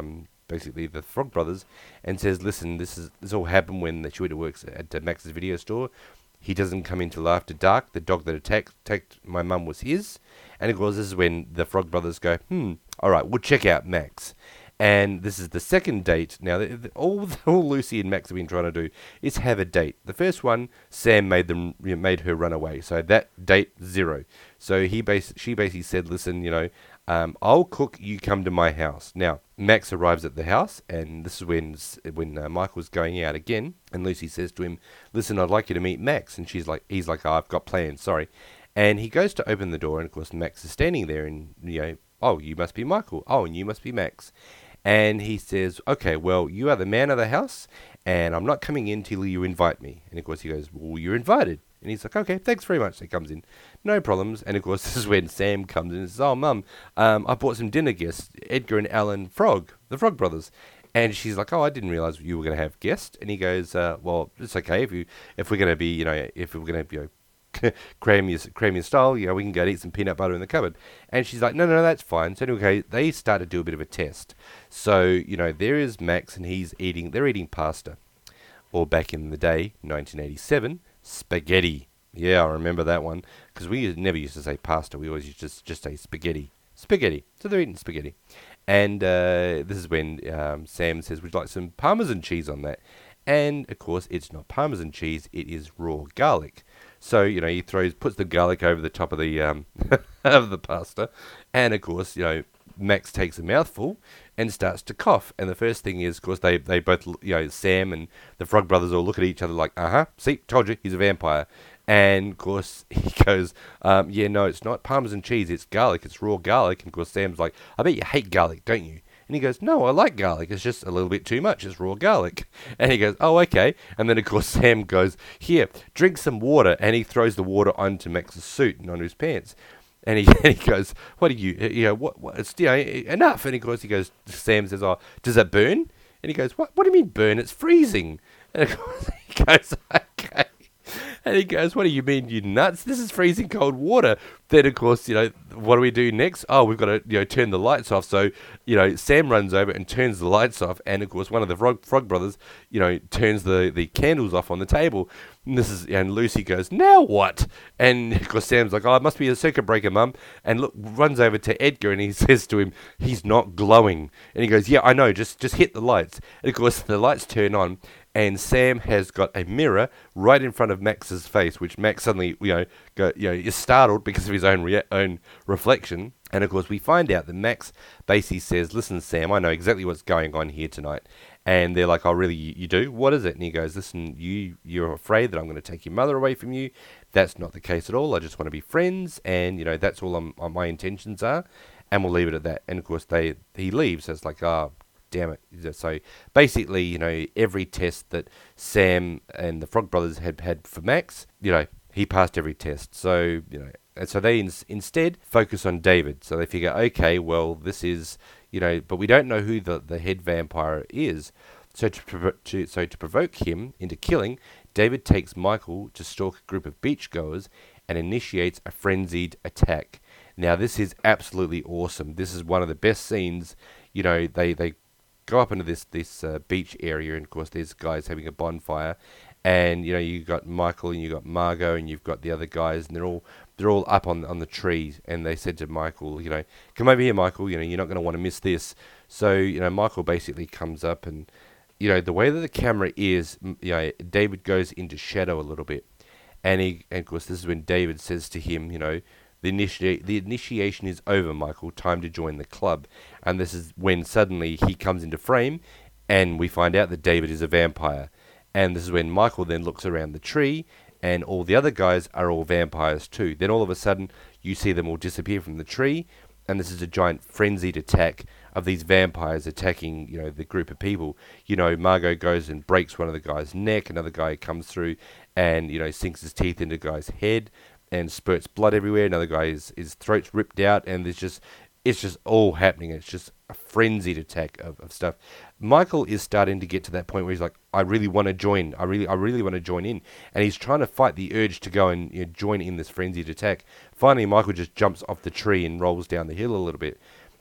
basically the Frog Brothers, and says, listen, this is this all happened when the Chewita works at uh, Max's video store. He doesn't come in till after dark. The dog that attacked, attacked my mum was his. And of course, this is when the Frog Brothers go, hmm, all right, we'll check out Max. And this is the second date. Now, the, the, all, all Lucy and Max have been trying to do is have a date. The first one, Sam made them you know, made her run away. So that date, zero. So he bas- she basically said, listen, you know, um, I'll cook, you come to my house. Now, Max arrives at the house, and this is when when uh, Michael's going out again, and Lucy says to him, listen, I'd like you to meet Max. And she's like, he's like, oh, I've got plans, sorry. And he goes to open the door, and of course Max is standing there, and, you know, oh, you must be Michael. Oh, and you must be Max. And he says, okay, well, you are the man of the house, and I'm not coming in till you invite me. And of course he goes, well, you're invited. And he's like, okay, thanks very much. So he comes in, no problems. And of course this is when Sam comes in and says, oh, Mum, um, I brought some dinner guests, Edgar and Alan Frog, the Frog Brothers. And she's like, oh, I didn't realize you were going to have guests. And he goes, uh, well, it's okay if you if we're going to be, you know, if we're going to, you know, cram your cram your style, you know, we can go and eat some peanut butter in the cupboard. And she's like, no, no, no, that's fine. So anyway, they start to do a bit of a test. So, you know, there is Max, and he's eating, they're eating pasta. Or back in the day, nineteen eighty-seven, spaghetti. Yeah, I remember that one, because we never used to say pasta. We always used to just, just say spaghetti. Spaghetti. So they're eating spaghetti. And uh, this is when um, Sam says, would you like some Parmesan cheese on that? And, of course, it's not Parmesan cheese. It is raw garlic. So, you know, he throws, puts the garlic over the top of the um, of the pasta. And, of course, you know, Max takes a mouthful and starts to cough. And the first thing is, of course, they, they both, you know, Sam and the Frog Brothers all look at each other like, uh-huh, see, told you, he's a vampire. And, of course, he goes, um, yeah, no, it's not Parmesan cheese, it's garlic, it's raw garlic. And, of course, Sam's like, I bet you hate garlic, don't you? And he goes, no, I like garlic, it's just a little bit too much, it's raw garlic. And he goes, oh, okay. And then, of course, Sam goes, here, drink some water. And he throws the water onto Max's suit and onto his pants. And he, and he goes, what are you, you know, what, what, it's, you know, enough. And, of course, he goes, Sam says, oh, does that burn? And he goes, what, what do you mean burn? It's freezing. And, of course, he goes, okay. And he goes, what do you mean, you nuts? This is freezing cold water. Then, of course, you know, what do we do next? Oh, we've got to, you know, turn the lights off. So, you know, Sam runs over and turns the lights off. And, of course, one of the Frog, frog Brothers, you know, turns the, the candles off on the table. And this is, and Lucy goes, now what? And, of course, Sam's like, oh, it must be a circuit breaker, Mum. And look, runs over to Edgar and he says to him, he's not glowing. And he goes, yeah, I know, just, just hit the lights. And, of course, the lights turn on. And Sam has got a mirror right in front of Max's face, which Max suddenly, you know, go, you know, is startled because of his own rea- own reflection. And of course, we find out that Max basically says, "Listen, Sam, I know exactly what's going on here tonight." And they're like, "Oh, really? You, you do? What is it?" And he goes, "Listen, you you're afraid that I'm going to take your mother away from you. That's not the case at all. I just want to be friends, and you know, that's all I'm, my intentions are." And we'll leave it at that. And of course, they he leaves. So it's like, oh, damn it. So basically, you know, every test that Sam and the Frog Brothers had had for Max, you know, he passed every test. So, you know, and so they in, instead focus on David. So they figure, okay, well, this is, you know, but we don't know who the, the head vampire is. So to, provo- to so to provoke him into killing, David takes Michael to stalk a group of beachgoers and initiates a frenzied attack. Now, this is absolutely awesome. This is one of the best scenes. You know, they, they go up into this this uh, beach area, and of course there's guys having a bonfire, and you know you got Michael and you got Margot and you've got the other guys, and they're all they're all up on on the trees, and they said to Michael, you know, come over here, Michael. You know, you're not going to want to miss this. So you know, Michael basically comes up, and you know the way that the camera is, you know, David goes into shadow a little bit, and he and of course this is when David says to him, you know, The, initi- the initiation is over, Michael. Time to join the club. And this is when suddenly he comes into frame and we find out that David is a vampire. And this is when Michael then looks around the tree and all the other guys are all vampires too. Then all of a sudden you see them all disappear from the tree, and this is a giant frenzied attack of these vampires attacking, you know, the group of people. You know, Margot goes and breaks one of the guy's neck. Another guy comes through and, you know, sinks his teeth into the guy's head and spurts blood everywhere. Another guy, is, his throat's ripped out, and there's just, it's just all happening. It's just a frenzied attack of, of stuff. Michael is starting to get to that point where he's like, I really want to join. I really, I really want to join in. And he's trying to fight the urge to go and, you know, join in this frenzied attack. Finally, Michael just jumps off the tree and rolls down the hill a little bit.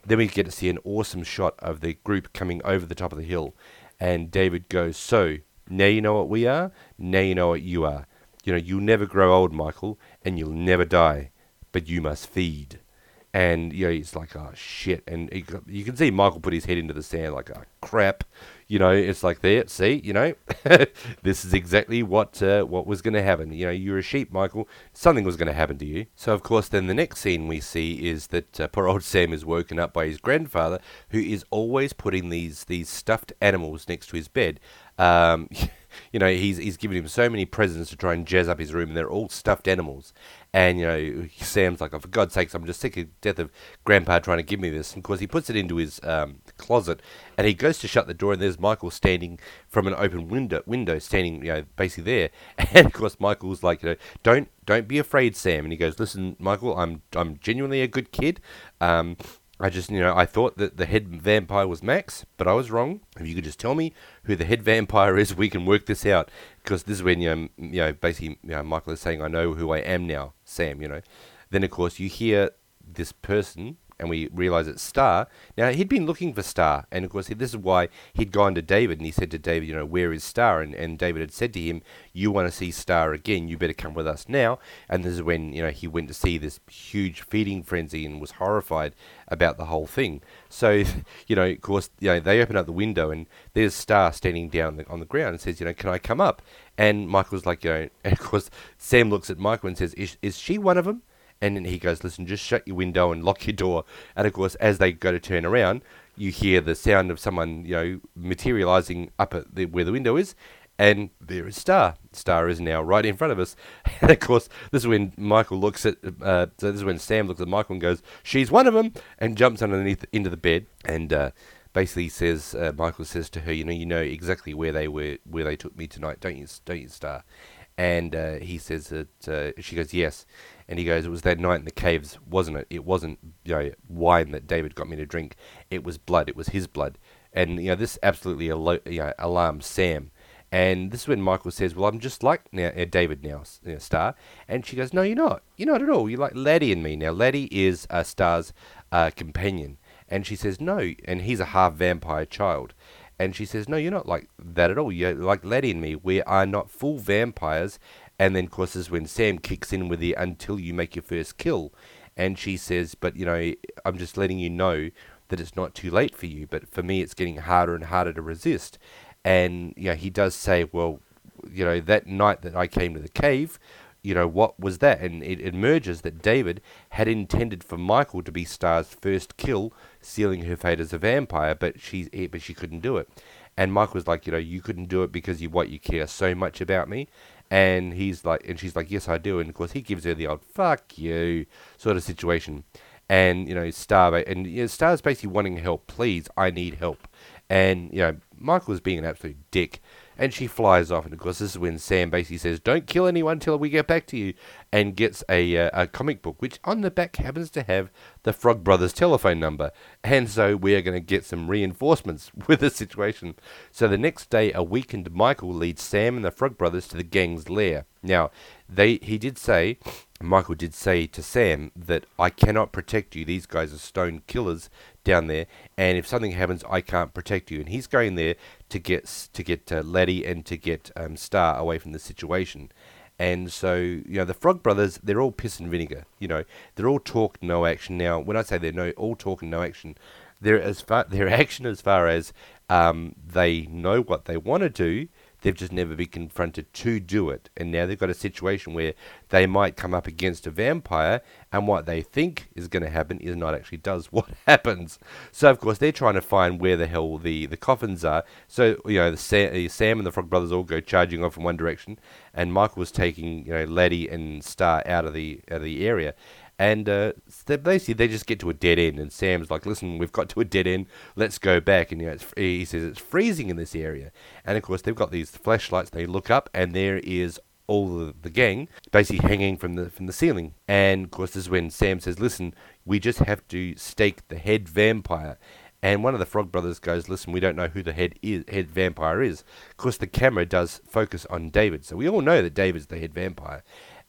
then we get to see an awesome shot of the group coming over the top of the hill. And David goes, so, now you know what we are, now you know what you are. You know, you'll never grow old, Michael, and you'll never die, but you must feed. And, you know, it's like, oh, shit. And he, you can see Michael put his head into the sand like, oh, crap. You know, it's like, there, see, you know, this is exactly what uh, what was going to happen. You know, you're a sheep, Michael. Something was going to happen to you. So, of course, then the next scene we see is that uh, poor old Sam is woken up by his grandfather, who is always putting these, these stuffed animals next to his bed. Um... You know, he's he's given him so many presents to try and jazz up his room, and they're all stuffed animals. And, you know, Sam's like, oh, for God's sakes, I'm just sick of death of Grandpa trying to give me this. And, of course, he puts it into his um, closet, and he goes to shut the door, and there's Michael standing from an open window, window standing, you know, basically there. And, of course, Michael's like, you know, don't don't be afraid, Sam. And he goes, listen, Michael, I'm I'm genuinely a good kid. Um... I just, you know, I thought that the head vampire was Max, but I was wrong. If you could just tell me who the head vampire is, we can work this out. Because this is when, you know, you know, basically, you know, Michael is saying, I know who I am now, Sam, you know. Then, of course, you hear this person, and we realise it's Star. Now, he'd been looking for Star, and, of course, this is why he'd gone to David, and he said to David, you know, where is Star? And, and David had said to him, you want to see Star again, you better come with us now. And this is when, you know, he went to see this huge feeding frenzy and was horrified about the whole thing. So, you know, of course, you know, they open up the window, and there's Star standing down on the, on the ground and says, you know, can I come up? And Michael's like, you know, and, of course, Sam looks at Michael and says, is, is she one of them? And then he goes, listen, just shut your window and lock your door. And, of course, as they go to turn around, you hear the sound of someone, you know, materialising up at the, where the window is. And there is Star. Star is now right in front of us. And, of course, this is when Michael looks at, uh, so this is when Sam looks at Michael and goes, she's one of them, and jumps underneath into the bed. And uh, basically says, uh, Michael says to her, you know, you know exactly where they were, where they took me tonight, don't you, don't you, Star? And uh, he says that, uh, she goes, yes. And he goes, it was that night in the caves, wasn't it? It wasn't, you know, wine that David got me to drink. It was blood. It was his blood. And, you know, this absolutely alo- you know, alarms Sam. And this is when Michael says, well, I'm just like now, uh, David now, you know, Star. And she goes, no, you're not. You're not at all. You're like Laddie and me. Now, Laddie is uh, Star's uh, companion. And she says, no. And he's a half vampire child. And she says, no, you're not like that at all. You're like Laddie and me. We are not full vampires. And then, of course, is when Sam kicks in with the until you make your first kill. And she says, but, you know, I'm just letting you know that it's not too late for you. But for me, it's getting harder and harder to resist. And, you know, he does say, well, you know, that night that I came to the cave, you know, what was that? And it emerges that David had intended for Michael to be Star's first kill, sealing her fate as a vampire, but she, but she couldn't do it. And Michael was like, you know, you couldn't do it because you what you care so much about me. And he's like, and she's like, yes, I do. And of course, he gives her the old "fuck you" sort of situation. And you know, Star, and you know, Star's basically wanting help. Please, I need help. And you know, Michael's being an absolute dick. And she flies off, and of course, this is when Sam basically says, "Don't kill anyone till we get back to you," and gets a uh, a comic book, which on the back happens to have the Frog Brothers telephone number. And so we are going to get some reinforcements with the situation. So the next day, a weakened Michael leads Sam and the Frog Brothers to the gang's lair. Now, they he did say, Michael did say to Sam that I cannot protect you. These guys are stone killers down there, and if something happens, I can't protect you. And he's going there to get to get uh, Laddie and to get um, Star away from the situation. And so, you know, the Frog Brothers, they're all piss and vinegar. You know, they're all talk, no action. Now, when I say they're no all talk and no action, they're as far their action as far as um, they know what they want to do. They've just never been confronted to do it. And now they've got a situation where they might come up against a vampire, and what they think is going to happen is not actually does what happens. So, of course, they're trying to find where the hell the, the coffins are. So, you know, the Sam, Sam and the Frog Brothers all go charging off in one direction, and Michael was taking, you know, Laddie and Star out of the out of the area. And uh, they basically, they just get to a dead end, and Sam's like, listen, we've got to a dead end, let's go back. And you know, it's, he says it's freezing in this area. And, of course, they've got these flashlights. They look up, and there is all the, the gang basically hanging from the from the ceiling. And, of course, this is when Sam says, listen, we just have to stake the head vampire. And one of the Frog Brothers goes, listen, we don't know who the head is, head vampire is. Of course, the camera does focus on David. So we all know that David's the head vampire.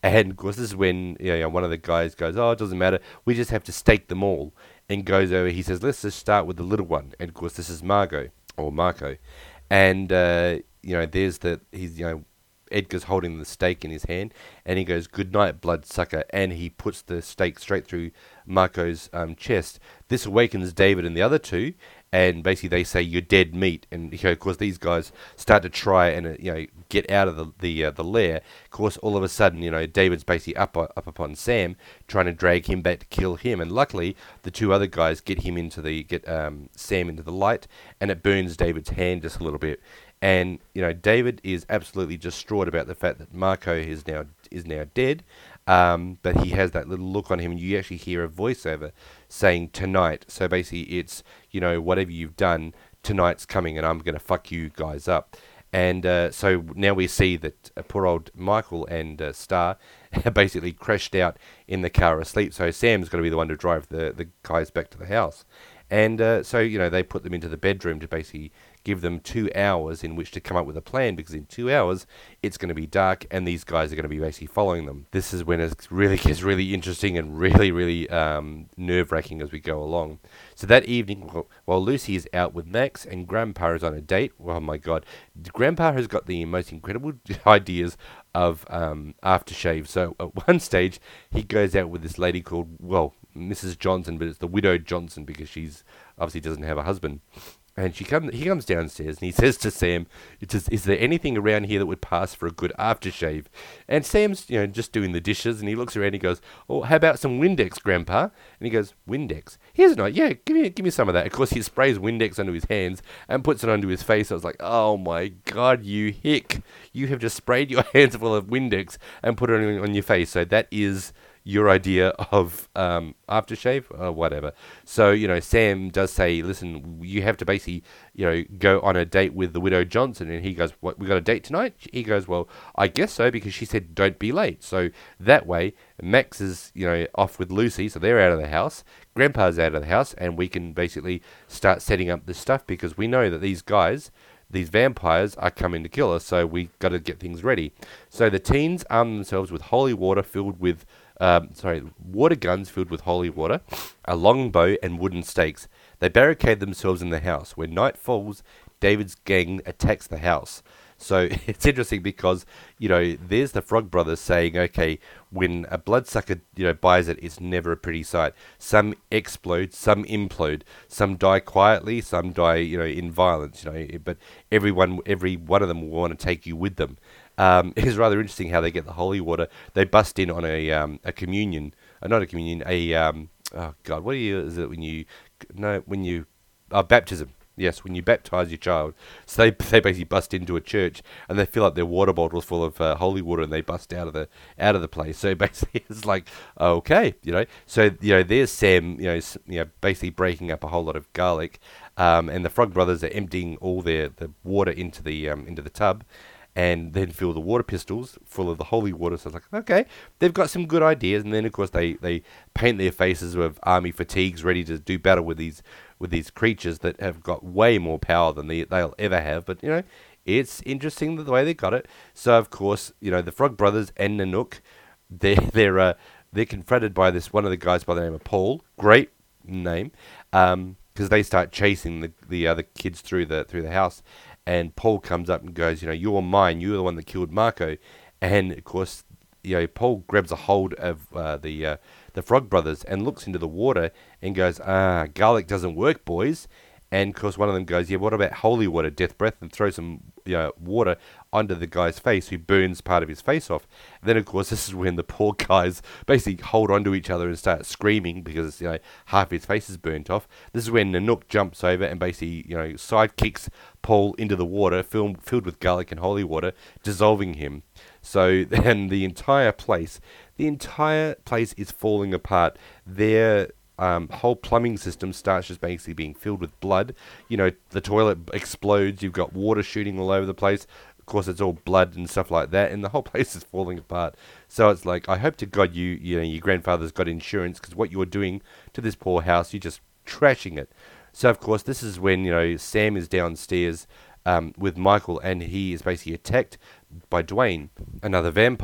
And of course, this is when you know, one of the guys goes, "Oh, it doesn't matter. We just have to stake them all." And goes over. He says, "Let's just start with the little one." And of course, this is Margot or Marco, and uh, you know, there's the he's you know, Edgar's holding the stake in his hand, and he goes, "Good night, bloodsucker," and he puts the stake straight through Marco's um, chest. This awakens David and the other two. And basically, they say you're dead meat, and you know, of course, these guys start to try and uh, you know get out of the the uh, the lair. Of course, all of a sudden, you know, David's basically up uh, up upon Sam, trying to drag him back to kill him. And luckily, the two other guys get him into the get um, Sam into the light, and it burns David's hand just a little bit. And you know, David is absolutely distraught about the fact that Marco is now is now dead. Um, but he has that little look on him, and you actually hear a voiceover saying "tonight." So basically, it's you know whatever you've done, tonight's coming, and I'm gonna fuck you guys up. And uh, so now we see that uh, poor old Michael and uh, Star basically crashed out in the car asleep. So Sam's going to be the one to drive the the guys back to the house. And uh, so you know they put them into the bedroom to basically give them two hours in which to come up with a plan, because in two hours it's going to be dark and these guys are going to be basically following them. This is when it really gets really interesting and really, really um, nerve-wracking as we go along. So that evening, while, while Lucy is out with Max and Grandpa is on a date, oh my God, Grandpa has got the most incredible ideas of um, aftershave. So at one stage, he goes out with this lady called, well, Missus Johnson, but it's the widow Johnson because she's obviously doesn't have a husband. And she comes. He comes downstairs and he says to Sam, "It says, is there anything around here that would pass for a good aftershave?" And Sam's, you know, just doing the dishes, and he looks around and he goes, "Oh, how about some Windex, Grandpa?" And he goes, "Windex? Here's a night. Yeah, give me, give me some of that." Of course, he sprays Windex onto his hands and puts it onto his face. I was like, "Oh my God, you hick! You have just sprayed your hands full of Windex and put it on, on your face." So that is your idea of um, aftershave or whatever. So, you know, Sam does say, "Listen, you have to basically, you know, go on a date with the widow Johnson." And he goes, "What, we got a date tonight?" He goes, "Well, I guess so, because she said don't be late." So that way, Max is, you know, off with Lucy, so they're out of the house. Grandpa's out of the house, and we can basically start setting up this stuff, because we know that these guys, these vampires, are coming to kill us, so we got to get things ready. So the teens arm themselves with holy water filled with Um, sorry, water guns filled with holy water, a longbow, and wooden stakes. They barricade themselves in the house. When night falls, David's gang attacks the house. So it's interesting because, you know, there's the Frog Brothers saying, okay, when a bloodsucker, you know, buys it, it's never a pretty sight. Some explode, some implode, some die quietly, some die, you know, in violence, you know, but everyone, every one of them will want to take you with them. Um, it's rather interesting how they get the holy water. They bust in on a um, a communion, uh, not a communion, a um, oh God, what do you is it when you no when you uh, baptism? Yes, when you baptize your child. So they they basically bust into a church and they fill up their water bottles full of uh, holy water and they bust out of the out of the place. So basically it's like, okay, you know. So you know, there's Sam, you know, s- you know, basically breaking up a whole lot of garlic, um, and the Frog Brothers are emptying all their the water into the um, into the tub. And then fill the water pistols full of the holy water. So it's like, okay, they've got some good ideas. And then, of course, they, they paint their faces with army fatigues, ready to do battle with these with these creatures that have got way more power than they, they'll ever have. But, you know, it's interesting the way they got it. So, of course, you know, the Frog Brothers and Nanook, they're, they're, uh, they're confronted by this one of the guys by the name of Paul. Great name. Um, because they start chasing the, the other kids through the through the house. And Paul comes up and goes, you know, "You're mine. You're the one that killed Marco." And of course, you know, Paul grabs a hold of uh, the uh, the Frog Brothers and looks into the water and goes, "Ah, garlic doesn't work, boys." And of course, one of them goes, "Yeah, what about holy water, Death Breath?" and throws some, you know, water onto the guy's face, who burns part of his face off. And then, of course, this is when the poor guys basically hold onto each other and start screaming because, you know, half his face is burnt off. This is when Nanook jumps over and basically, you know, sidekicks Paul into the water, filled, filled with garlic and holy water, dissolving him. So then the entire place, the entire place is falling apart. Their um, whole plumbing system starts just basically being filled with blood. You know, the toilet explodes. You've got water shooting all over the place. Of course, it's all blood and stuff like that, and the whole place is falling apart. So it's like, I hope to God you, you know, your grandfather's got insurance, because what you're doing to this poor house, you're just trashing it. So, of course, this is when, you know, Sam is downstairs um, with Michael, and he is basically attacked by Dwayne, another vampire.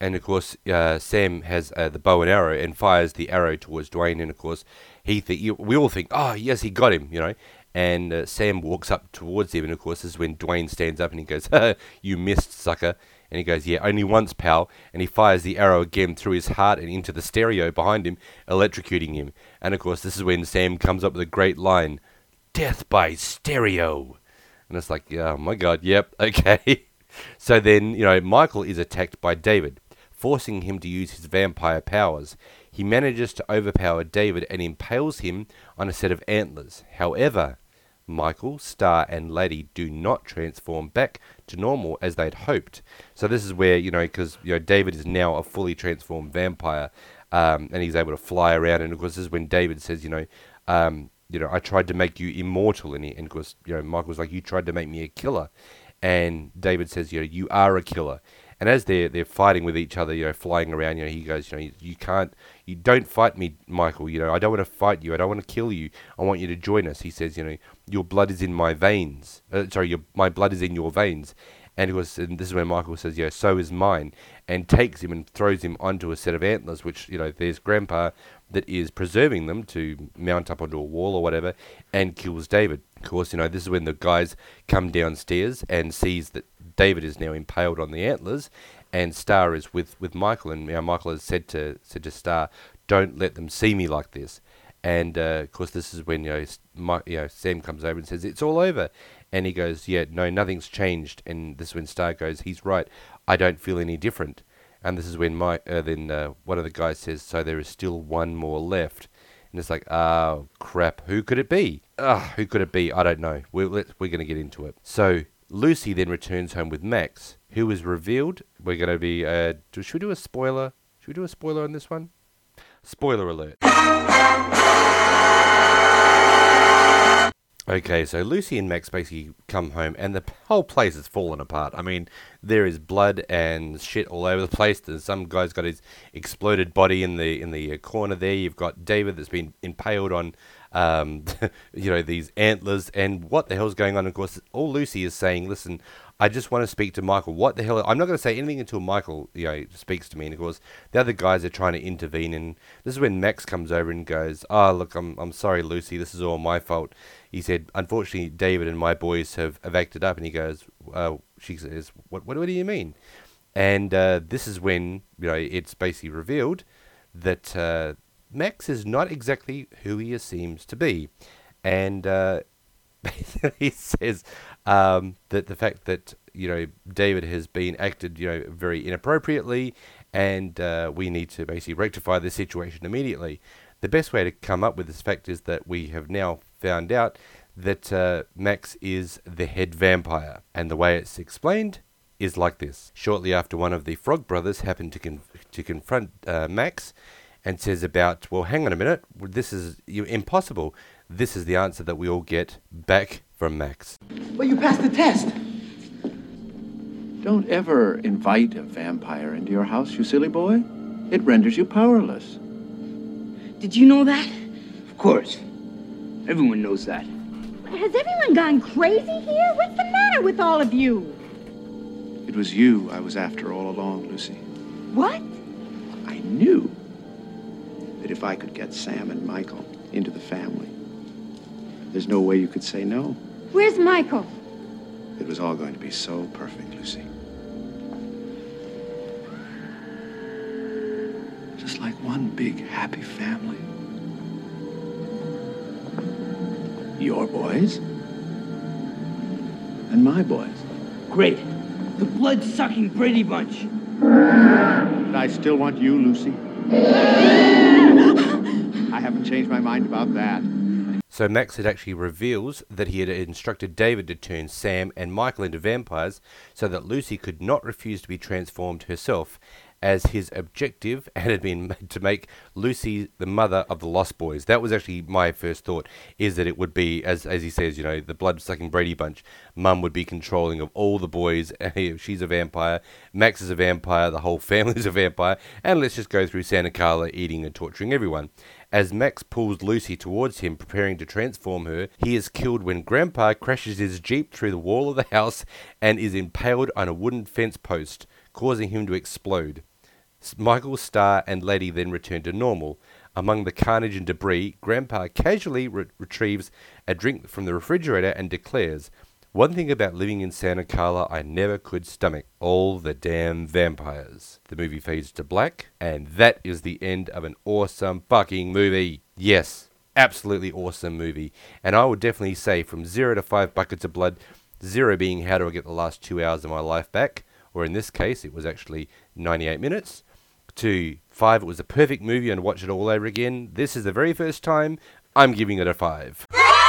And, of course, uh, Sam has uh, the bow and arrow and fires the arrow towards Dwayne. And, of course, he th- you, we all think, oh, yes, he got him, you know. And uh, Sam walks up towards him. And, of course, this is when Dwayne stands up and he goes, you missed, sucker. And he goes, yeah, only once, pal. And he fires the arrow again through his heart and into the stereo behind him, electrocuting him. And, of course, this is when Sam comes up with a great line, death by stereo. And it's like, oh, my God, yep, okay. So then, you know, Michael is attacked by David, forcing him to use his vampire powers. He manages to overpower David and impales him on a set of antlers. However, Michael, Star, and Laddie do not transform back to normal as they'd hoped. So this is where, you know, because, you know, David is now a fully transformed vampire, um, and he's able to fly around. And, of course, this is when David says, you know, um, you know, I tried to make you immortal. And, he, and, of course, you know, Michael's like, you tried to make me a killer. And David says, you know, you are a killer. And as they're they're fighting with each other, you know, flying around, you know, he goes, you know, you, you can't, you don't fight me, Michael. You know, I don't want to fight you. I don't want to kill you. I want you to join us. He says, you know, your blood is in my veins. Uh, sorry, your my blood is in your veins. And it was, and this is where Michael says, you know, so is mine, and takes him and throws him onto a set of antlers, which, you know, there's Grandpa that is preserving them to mount up onto a wall or whatever, and kills David. Of course, you know, this is when the guys come downstairs and sees that David is now impaled on the antlers, and Star is with, with Michael, and you know, Michael has said to said to Star, don't let them see me like this. And, uh, of course, this is when, you know, my, you know, Sam comes over and says, it's all over. And he goes, yeah, no, nothing's changed. And this is when Star goes, he's right, I don't feel any different. And this is when my uh, then uh, one of the guys says, so there is still one more left. And it's like, oh, crap, who could it be? Ah, who could it be? I don't know. We're, let's, we're going to get into it. So Lucy then returns home with Max, who is revealed. We're going to be, uh, should we do a spoiler? Should we do a spoiler on this one? Spoiler alert. Okay, so Lucy and Max basically come home and the whole place is falling apart. I mean, there is blood and shit all over the place. There's some guy's got his exploded body in the in the corner there. You've got David that's been impaled on, um, you know, these antlers. And what the hell's going on? Of course, all Lucy is saying, listen, I just want to speak to Michael. What the hell? I'm not going to say anything until Michael, you know, speaks to me. And of course, the other guys are trying to intervene. And this is when Max comes over and goes, oh, look, I'm I'm sorry, Lucy. This is all my fault. He said, unfortunately, David and my boys have, have acted up. And he goes, uh, she says, what, what, what do you mean? And uh, this is when, you know, it's basically revealed that uh, Max is not exactly who he seems to be. And uh, he says um, that the fact that, you know, David has been acted, you know, very inappropriately, and uh, we need to basically rectify the situation immediately. The best way to come up with this fact is that we have now found out that uh, Max is the head vampire. And the way it's explained is like this. Shortly after one of the Frog Brothers happened to con- to confront uh, Max and says about, well, hang on a minute, this is you, impossible. This is the answer that we all get back from Max. But you passed the test. Don't ever invite a vampire into your house, you silly boy. It renders you powerless. Did you know that? Of course. Everyone knows that. Has everyone gone crazy here? What's the matter with all of you? It was you I was after all along, Lucy. What? I knew that if I could get Sam and Michael into the family, there's no way you could say no. Where's Michael? It was all going to be so perfect, Lucy. Just like one big happy family. Your boys and my boys. Great. The blood-sucking Brady Bunch. But I still want you, Lucy. I haven't changed my mind about that. So Max had actually reveals that he had instructed David to turn Sam and Michael into vampires so that Lucy could not refuse to be transformed herself, as his objective had been to make Lucy the mother of the Lost Boys. That was actually my first thought, is that it would be, as as he says, you know, the blood-sucking Brady Bunch. Mum would be controlling of all the boys. She's a vampire. Max is a vampire. The whole family's a vampire. And let's just go through Santa Carla eating and torturing everyone. As Max pulls Lucy towards him, preparing to transform her, he is killed when Grandpa crashes his Jeep through the wall of the house and is impaled on a wooden fence post, causing him to explode. Michael, Star, and Lady then return to normal. Among the carnage and debris, Grandpa casually re- retrieves a drink from the refrigerator and declares, "One thing about living in Santa Carla I never could stomach, all the damn vampires." The movie fades to black, and that is the end of an awesome fucking movie. Yes, absolutely awesome movie. And I would definitely say from zero to five buckets of blood, zero being how do I get the last two hours of my life back, or in this case it was actually ninety-eight minutes, to five, it was a perfect movie and watch it all over again. This is the very first time I'm giving it a five.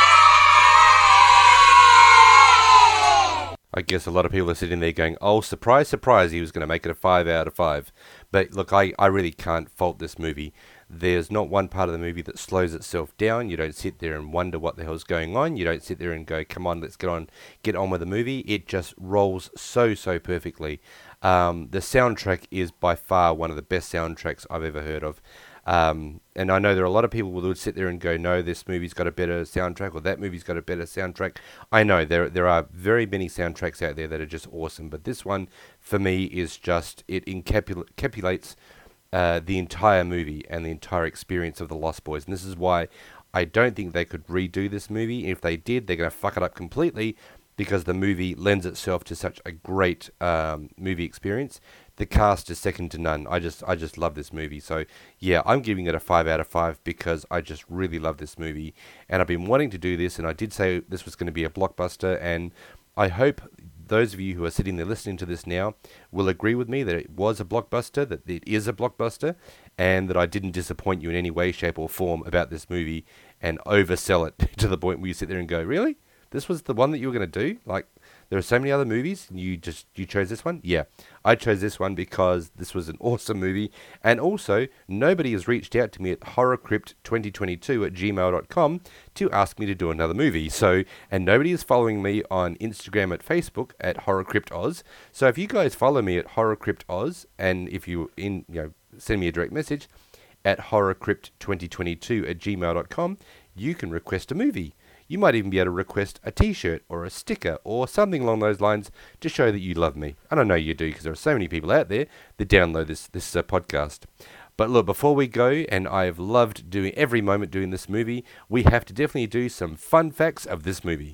I guess a lot of people are sitting there going, oh, surprise, surprise, he was going to make it a five out of five. But look, I, I really can't fault this movie. There's not one part of the movie that slows itself down. You don't sit there and wonder what the hell's going on. You don't sit there and go, come on, let's get on, get on with the movie. It just rolls so, so perfectly. Um, the soundtrack is by far one of the best soundtracks I've ever heard of. Um, and I know there are a lot of people who would sit there and go, no, this movie's got a better soundtrack, or that movie's got a better soundtrack. I know there there are very many soundtracks out there that are just awesome, but this one, for me, is just, it encapsul- encapsulates uh, the entire movie and the entire experience of the Lost Boys. And this is why I don't think they could redo this movie. If they did, they're going to fuck it up completely, because the movie lends itself to such a great um, movie experience. The cast is second to none. I just I just love this movie. So yeah, I'm giving it a five out of five because I just really love this movie. And I've been wanting to do this, and I did say this was going to be a blockbuster, and I hope those of you who are sitting there listening to this now will agree with me that it was a blockbuster, that it is a blockbuster, and that I didn't disappoint you in any way, shape or form about this movie and oversell it to the point where you sit there and go, really? This was the one that you were going to do? Like, there are so many other movies, and you just, you chose this one? Yeah, I chose this one because this was an awesome movie, and also, nobody has reached out to me at horrorcrypt twenty twenty-two at gmail dot com to ask me to do another movie, so, and nobody is following me on Instagram at Facebook at horrorcryptoz, so if you guys follow me at horrorcryptoz, and if you, in, you know, send me a direct message at horrorcrypt twenty twenty-two at gmail dot com, you can request a movie. You might even be able to request a t-shirt or a sticker or something along those lines to show that you love me. And I know you do, because there are so many people out there that download this this uh, podcast. But look, before we go, and I've loved doing every moment doing this movie, we have to definitely do some fun facts of this movie.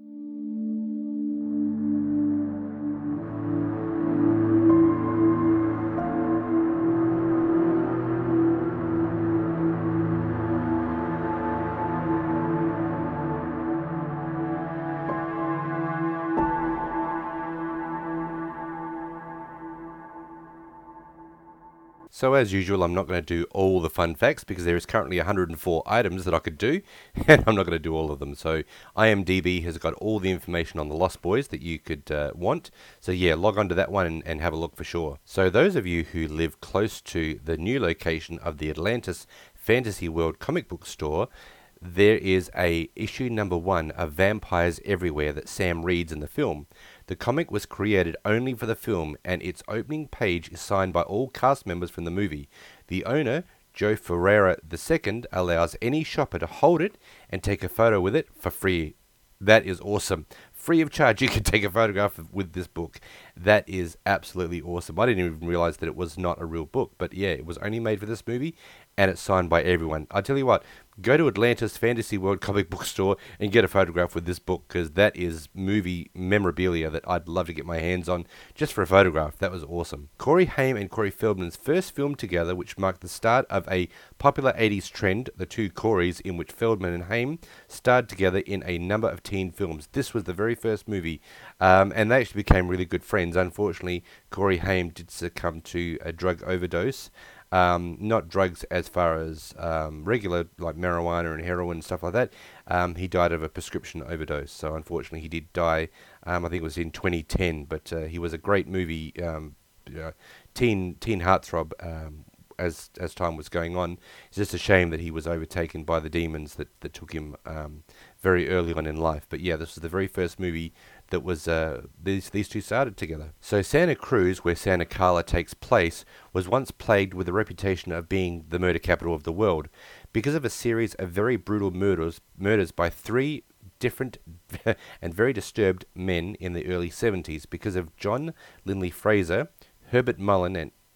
So as usual, I'm not going to do all the fun facts because there is currently one hundred four items that I could do, and I'm not going to do all of them. So IMDb has got all the information on the Lost Boys that you could uh, want. So yeah, log on to that one and, and have a look for sure. So those of you who live close to the new location of the Atlantis Fantasy World comic book store, there is a issue number one of Vampires Everywhere that Sam reads in the film. The comic was created only for the film, and its opening page is signed by all cast members from the movie. The owner, Joe Ferreira the Second, allows any shopper to hold it and take a photo with it for free. That is awesome. Free of charge, you can take a photograph with this book. That is absolutely awesome. I didn't even realize that it was not a real book, but yeah, it was only made for this movie, and it's signed by everyone. I tell you what, go to Atlantis Fantasy World comic book store and get a photograph with this book, because that is movie memorabilia that I'd love to get my hands on just for a photograph. That was awesome. Corey Haim and Corey Feldman's first film together, which marked the start of a popular eighties trend, the two Coreys, in which Feldman and Haim starred together in a number of teen films. This was the very first movie, um, and they actually became really good friends. Unfortunately, Corey Haim did succumb to a drug overdose. Um, not drugs as far as um, regular, like marijuana and heroin and stuff like that. Um, he died of a prescription overdose. So unfortunately, he did die. Um, I think it was in twenty ten. But uh, he was a great movie, um, uh, teen teen heartthrob. Um, as as time was going on, it's just a shame that he was overtaken by the demons that that took him um, very early on in life. But yeah, this was the very first movie that was uh, these these two started together. So Santa Cruz, where Santa Carla takes place, was once plagued with the reputation of being the murder capital of the world because of a series of very brutal murders murders by three different and very disturbed men in the early seventies. Because of John Linley Fraser, Herbert Mullen, and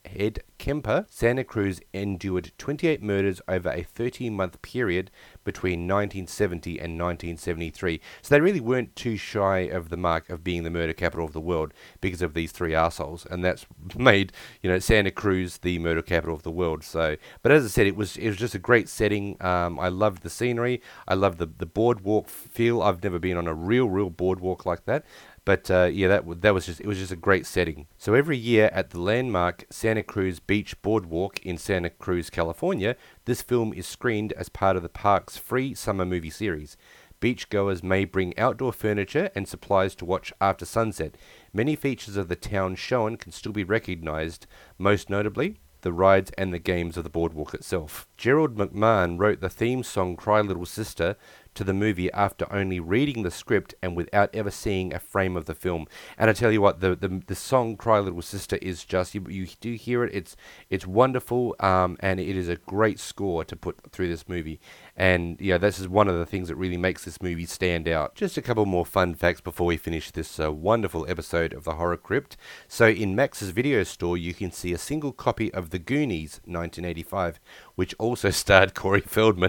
Ed Kemper, Santa Cruz endured twenty-eight murders over a thirteen-month period between nineteen seventy and nineteen seventy-three. So they really weren't too shy of the mark of being the murder capital of the world because of these three arseholes, and that's made, you know, Santa Cruz the murder capital of the world. So, but as I said, it was it was just a great setting. Um, I loved the scenery. I loved the the boardwalk feel. I've never been on a real real boardwalk like that. But uh, yeah, that that was just it was just a great setting. So every year at the landmark Santa Cruz Beach Boardwalk in Santa Cruz, California, this film is screened as part of the park's free summer movie series. Beachgoers may bring outdoor furniture and supplies to watch after sunset. Many features of the town shown can still be recognized, most notably the rides and the games of the boardwalk itself. Gerald McMahon wrote the theme song Cry Little Sister to the movie after only reading the script and without ever seeing a frame of the film. And I tell you what, the the, the song Cry Little Sister is just, you, you do hear it, it's it's wonderful, um, and it is a great score to put through this movie. And yeah, this is one of the things that really makes this movie stand out. Just a couple more fun facts before we finish this uh, wonderful episode of The Horror Crypt. So in Max's video store, you can see a single copy of The Goonies, nineteen eighty-five, which also starred Corey Feldman.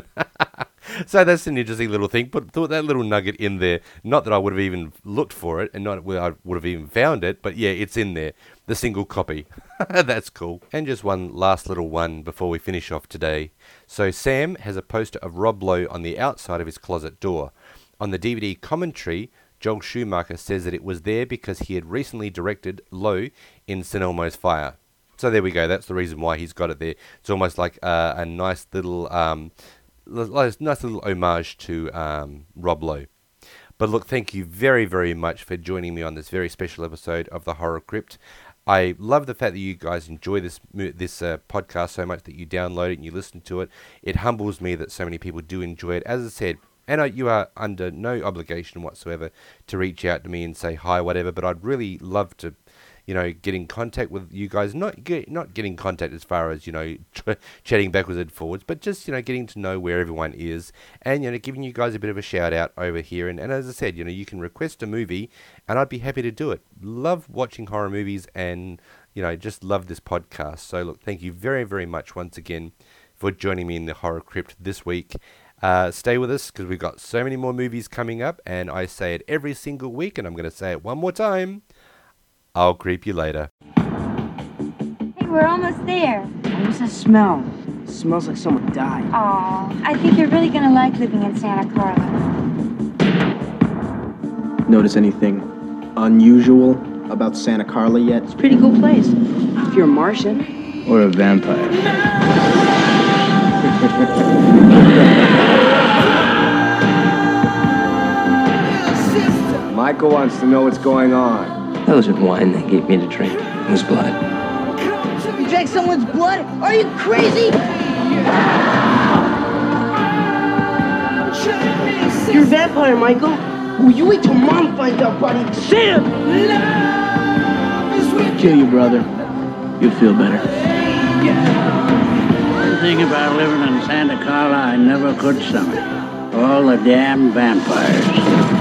So that's an interesting little thing. But thought that little nugget in there. Not that I would have even looked for it, and not well, I would have even found it. But yeah, it's in there. The single copy. That's cool. And just one last little one before we finish off today. So Sam has a poster of Rob Lowe on the outside of his closet door. On the D V D commentary, Joel Schumacher says that it was there because he had recently directed Lowe in San Elmo's Fire. So there we go. That's the reason why he's got it there. It's almost like uh, a nice little, um, nice little homage to um, Rob Lowe. But look, thank you very, very much for joining me on this very special episode of The Horror Crypt. I love the fact that you guys enjoy this this uh, podcast so much that you download it and you listen to it. It humbles me that so many people do enjoy it. As I said, and I, you are under no obligation whatsoever to reach out to me and say hi, whatever. But I'd really love to, you know, get in contact with you guys. Not get, not get in contact as far as, you know, ch- chatting backwards and forwards, but just, you know, getting to know where everyone is and, you know, giving you guys a bit of a shout out over here. And, and as I said, you know, you can request a movie and I'd be happy to do it. Love watching horror movies and, you know, just love this podcast. So look, thank you very, very much once again for joining me in the Horror Crypt this week. Uh, stay with us because we've got so many more movies coming up, and I say it every single week, and I'm going to say it one more time. I'll creep you later. Hey, we're almost there. What's that smell? It smells like someone died. Aw, I think you're really gonna like living in Santa Carla. Notice anything unusual about Santa Carla yet? It's a pretty cool place. If you're a Martian. Or a vampire. Michael wants to know what's going on. That wasn't wine they gave me to drink. It was blood. You drank someone's blood? Are you crazy? You're a vampire, Michael. Well, you wait till Mom finds out, buddy. Sam! Kill your brother. You'll feel better. One thing about living in Santa Carla I never could stomach. All the damn vampires.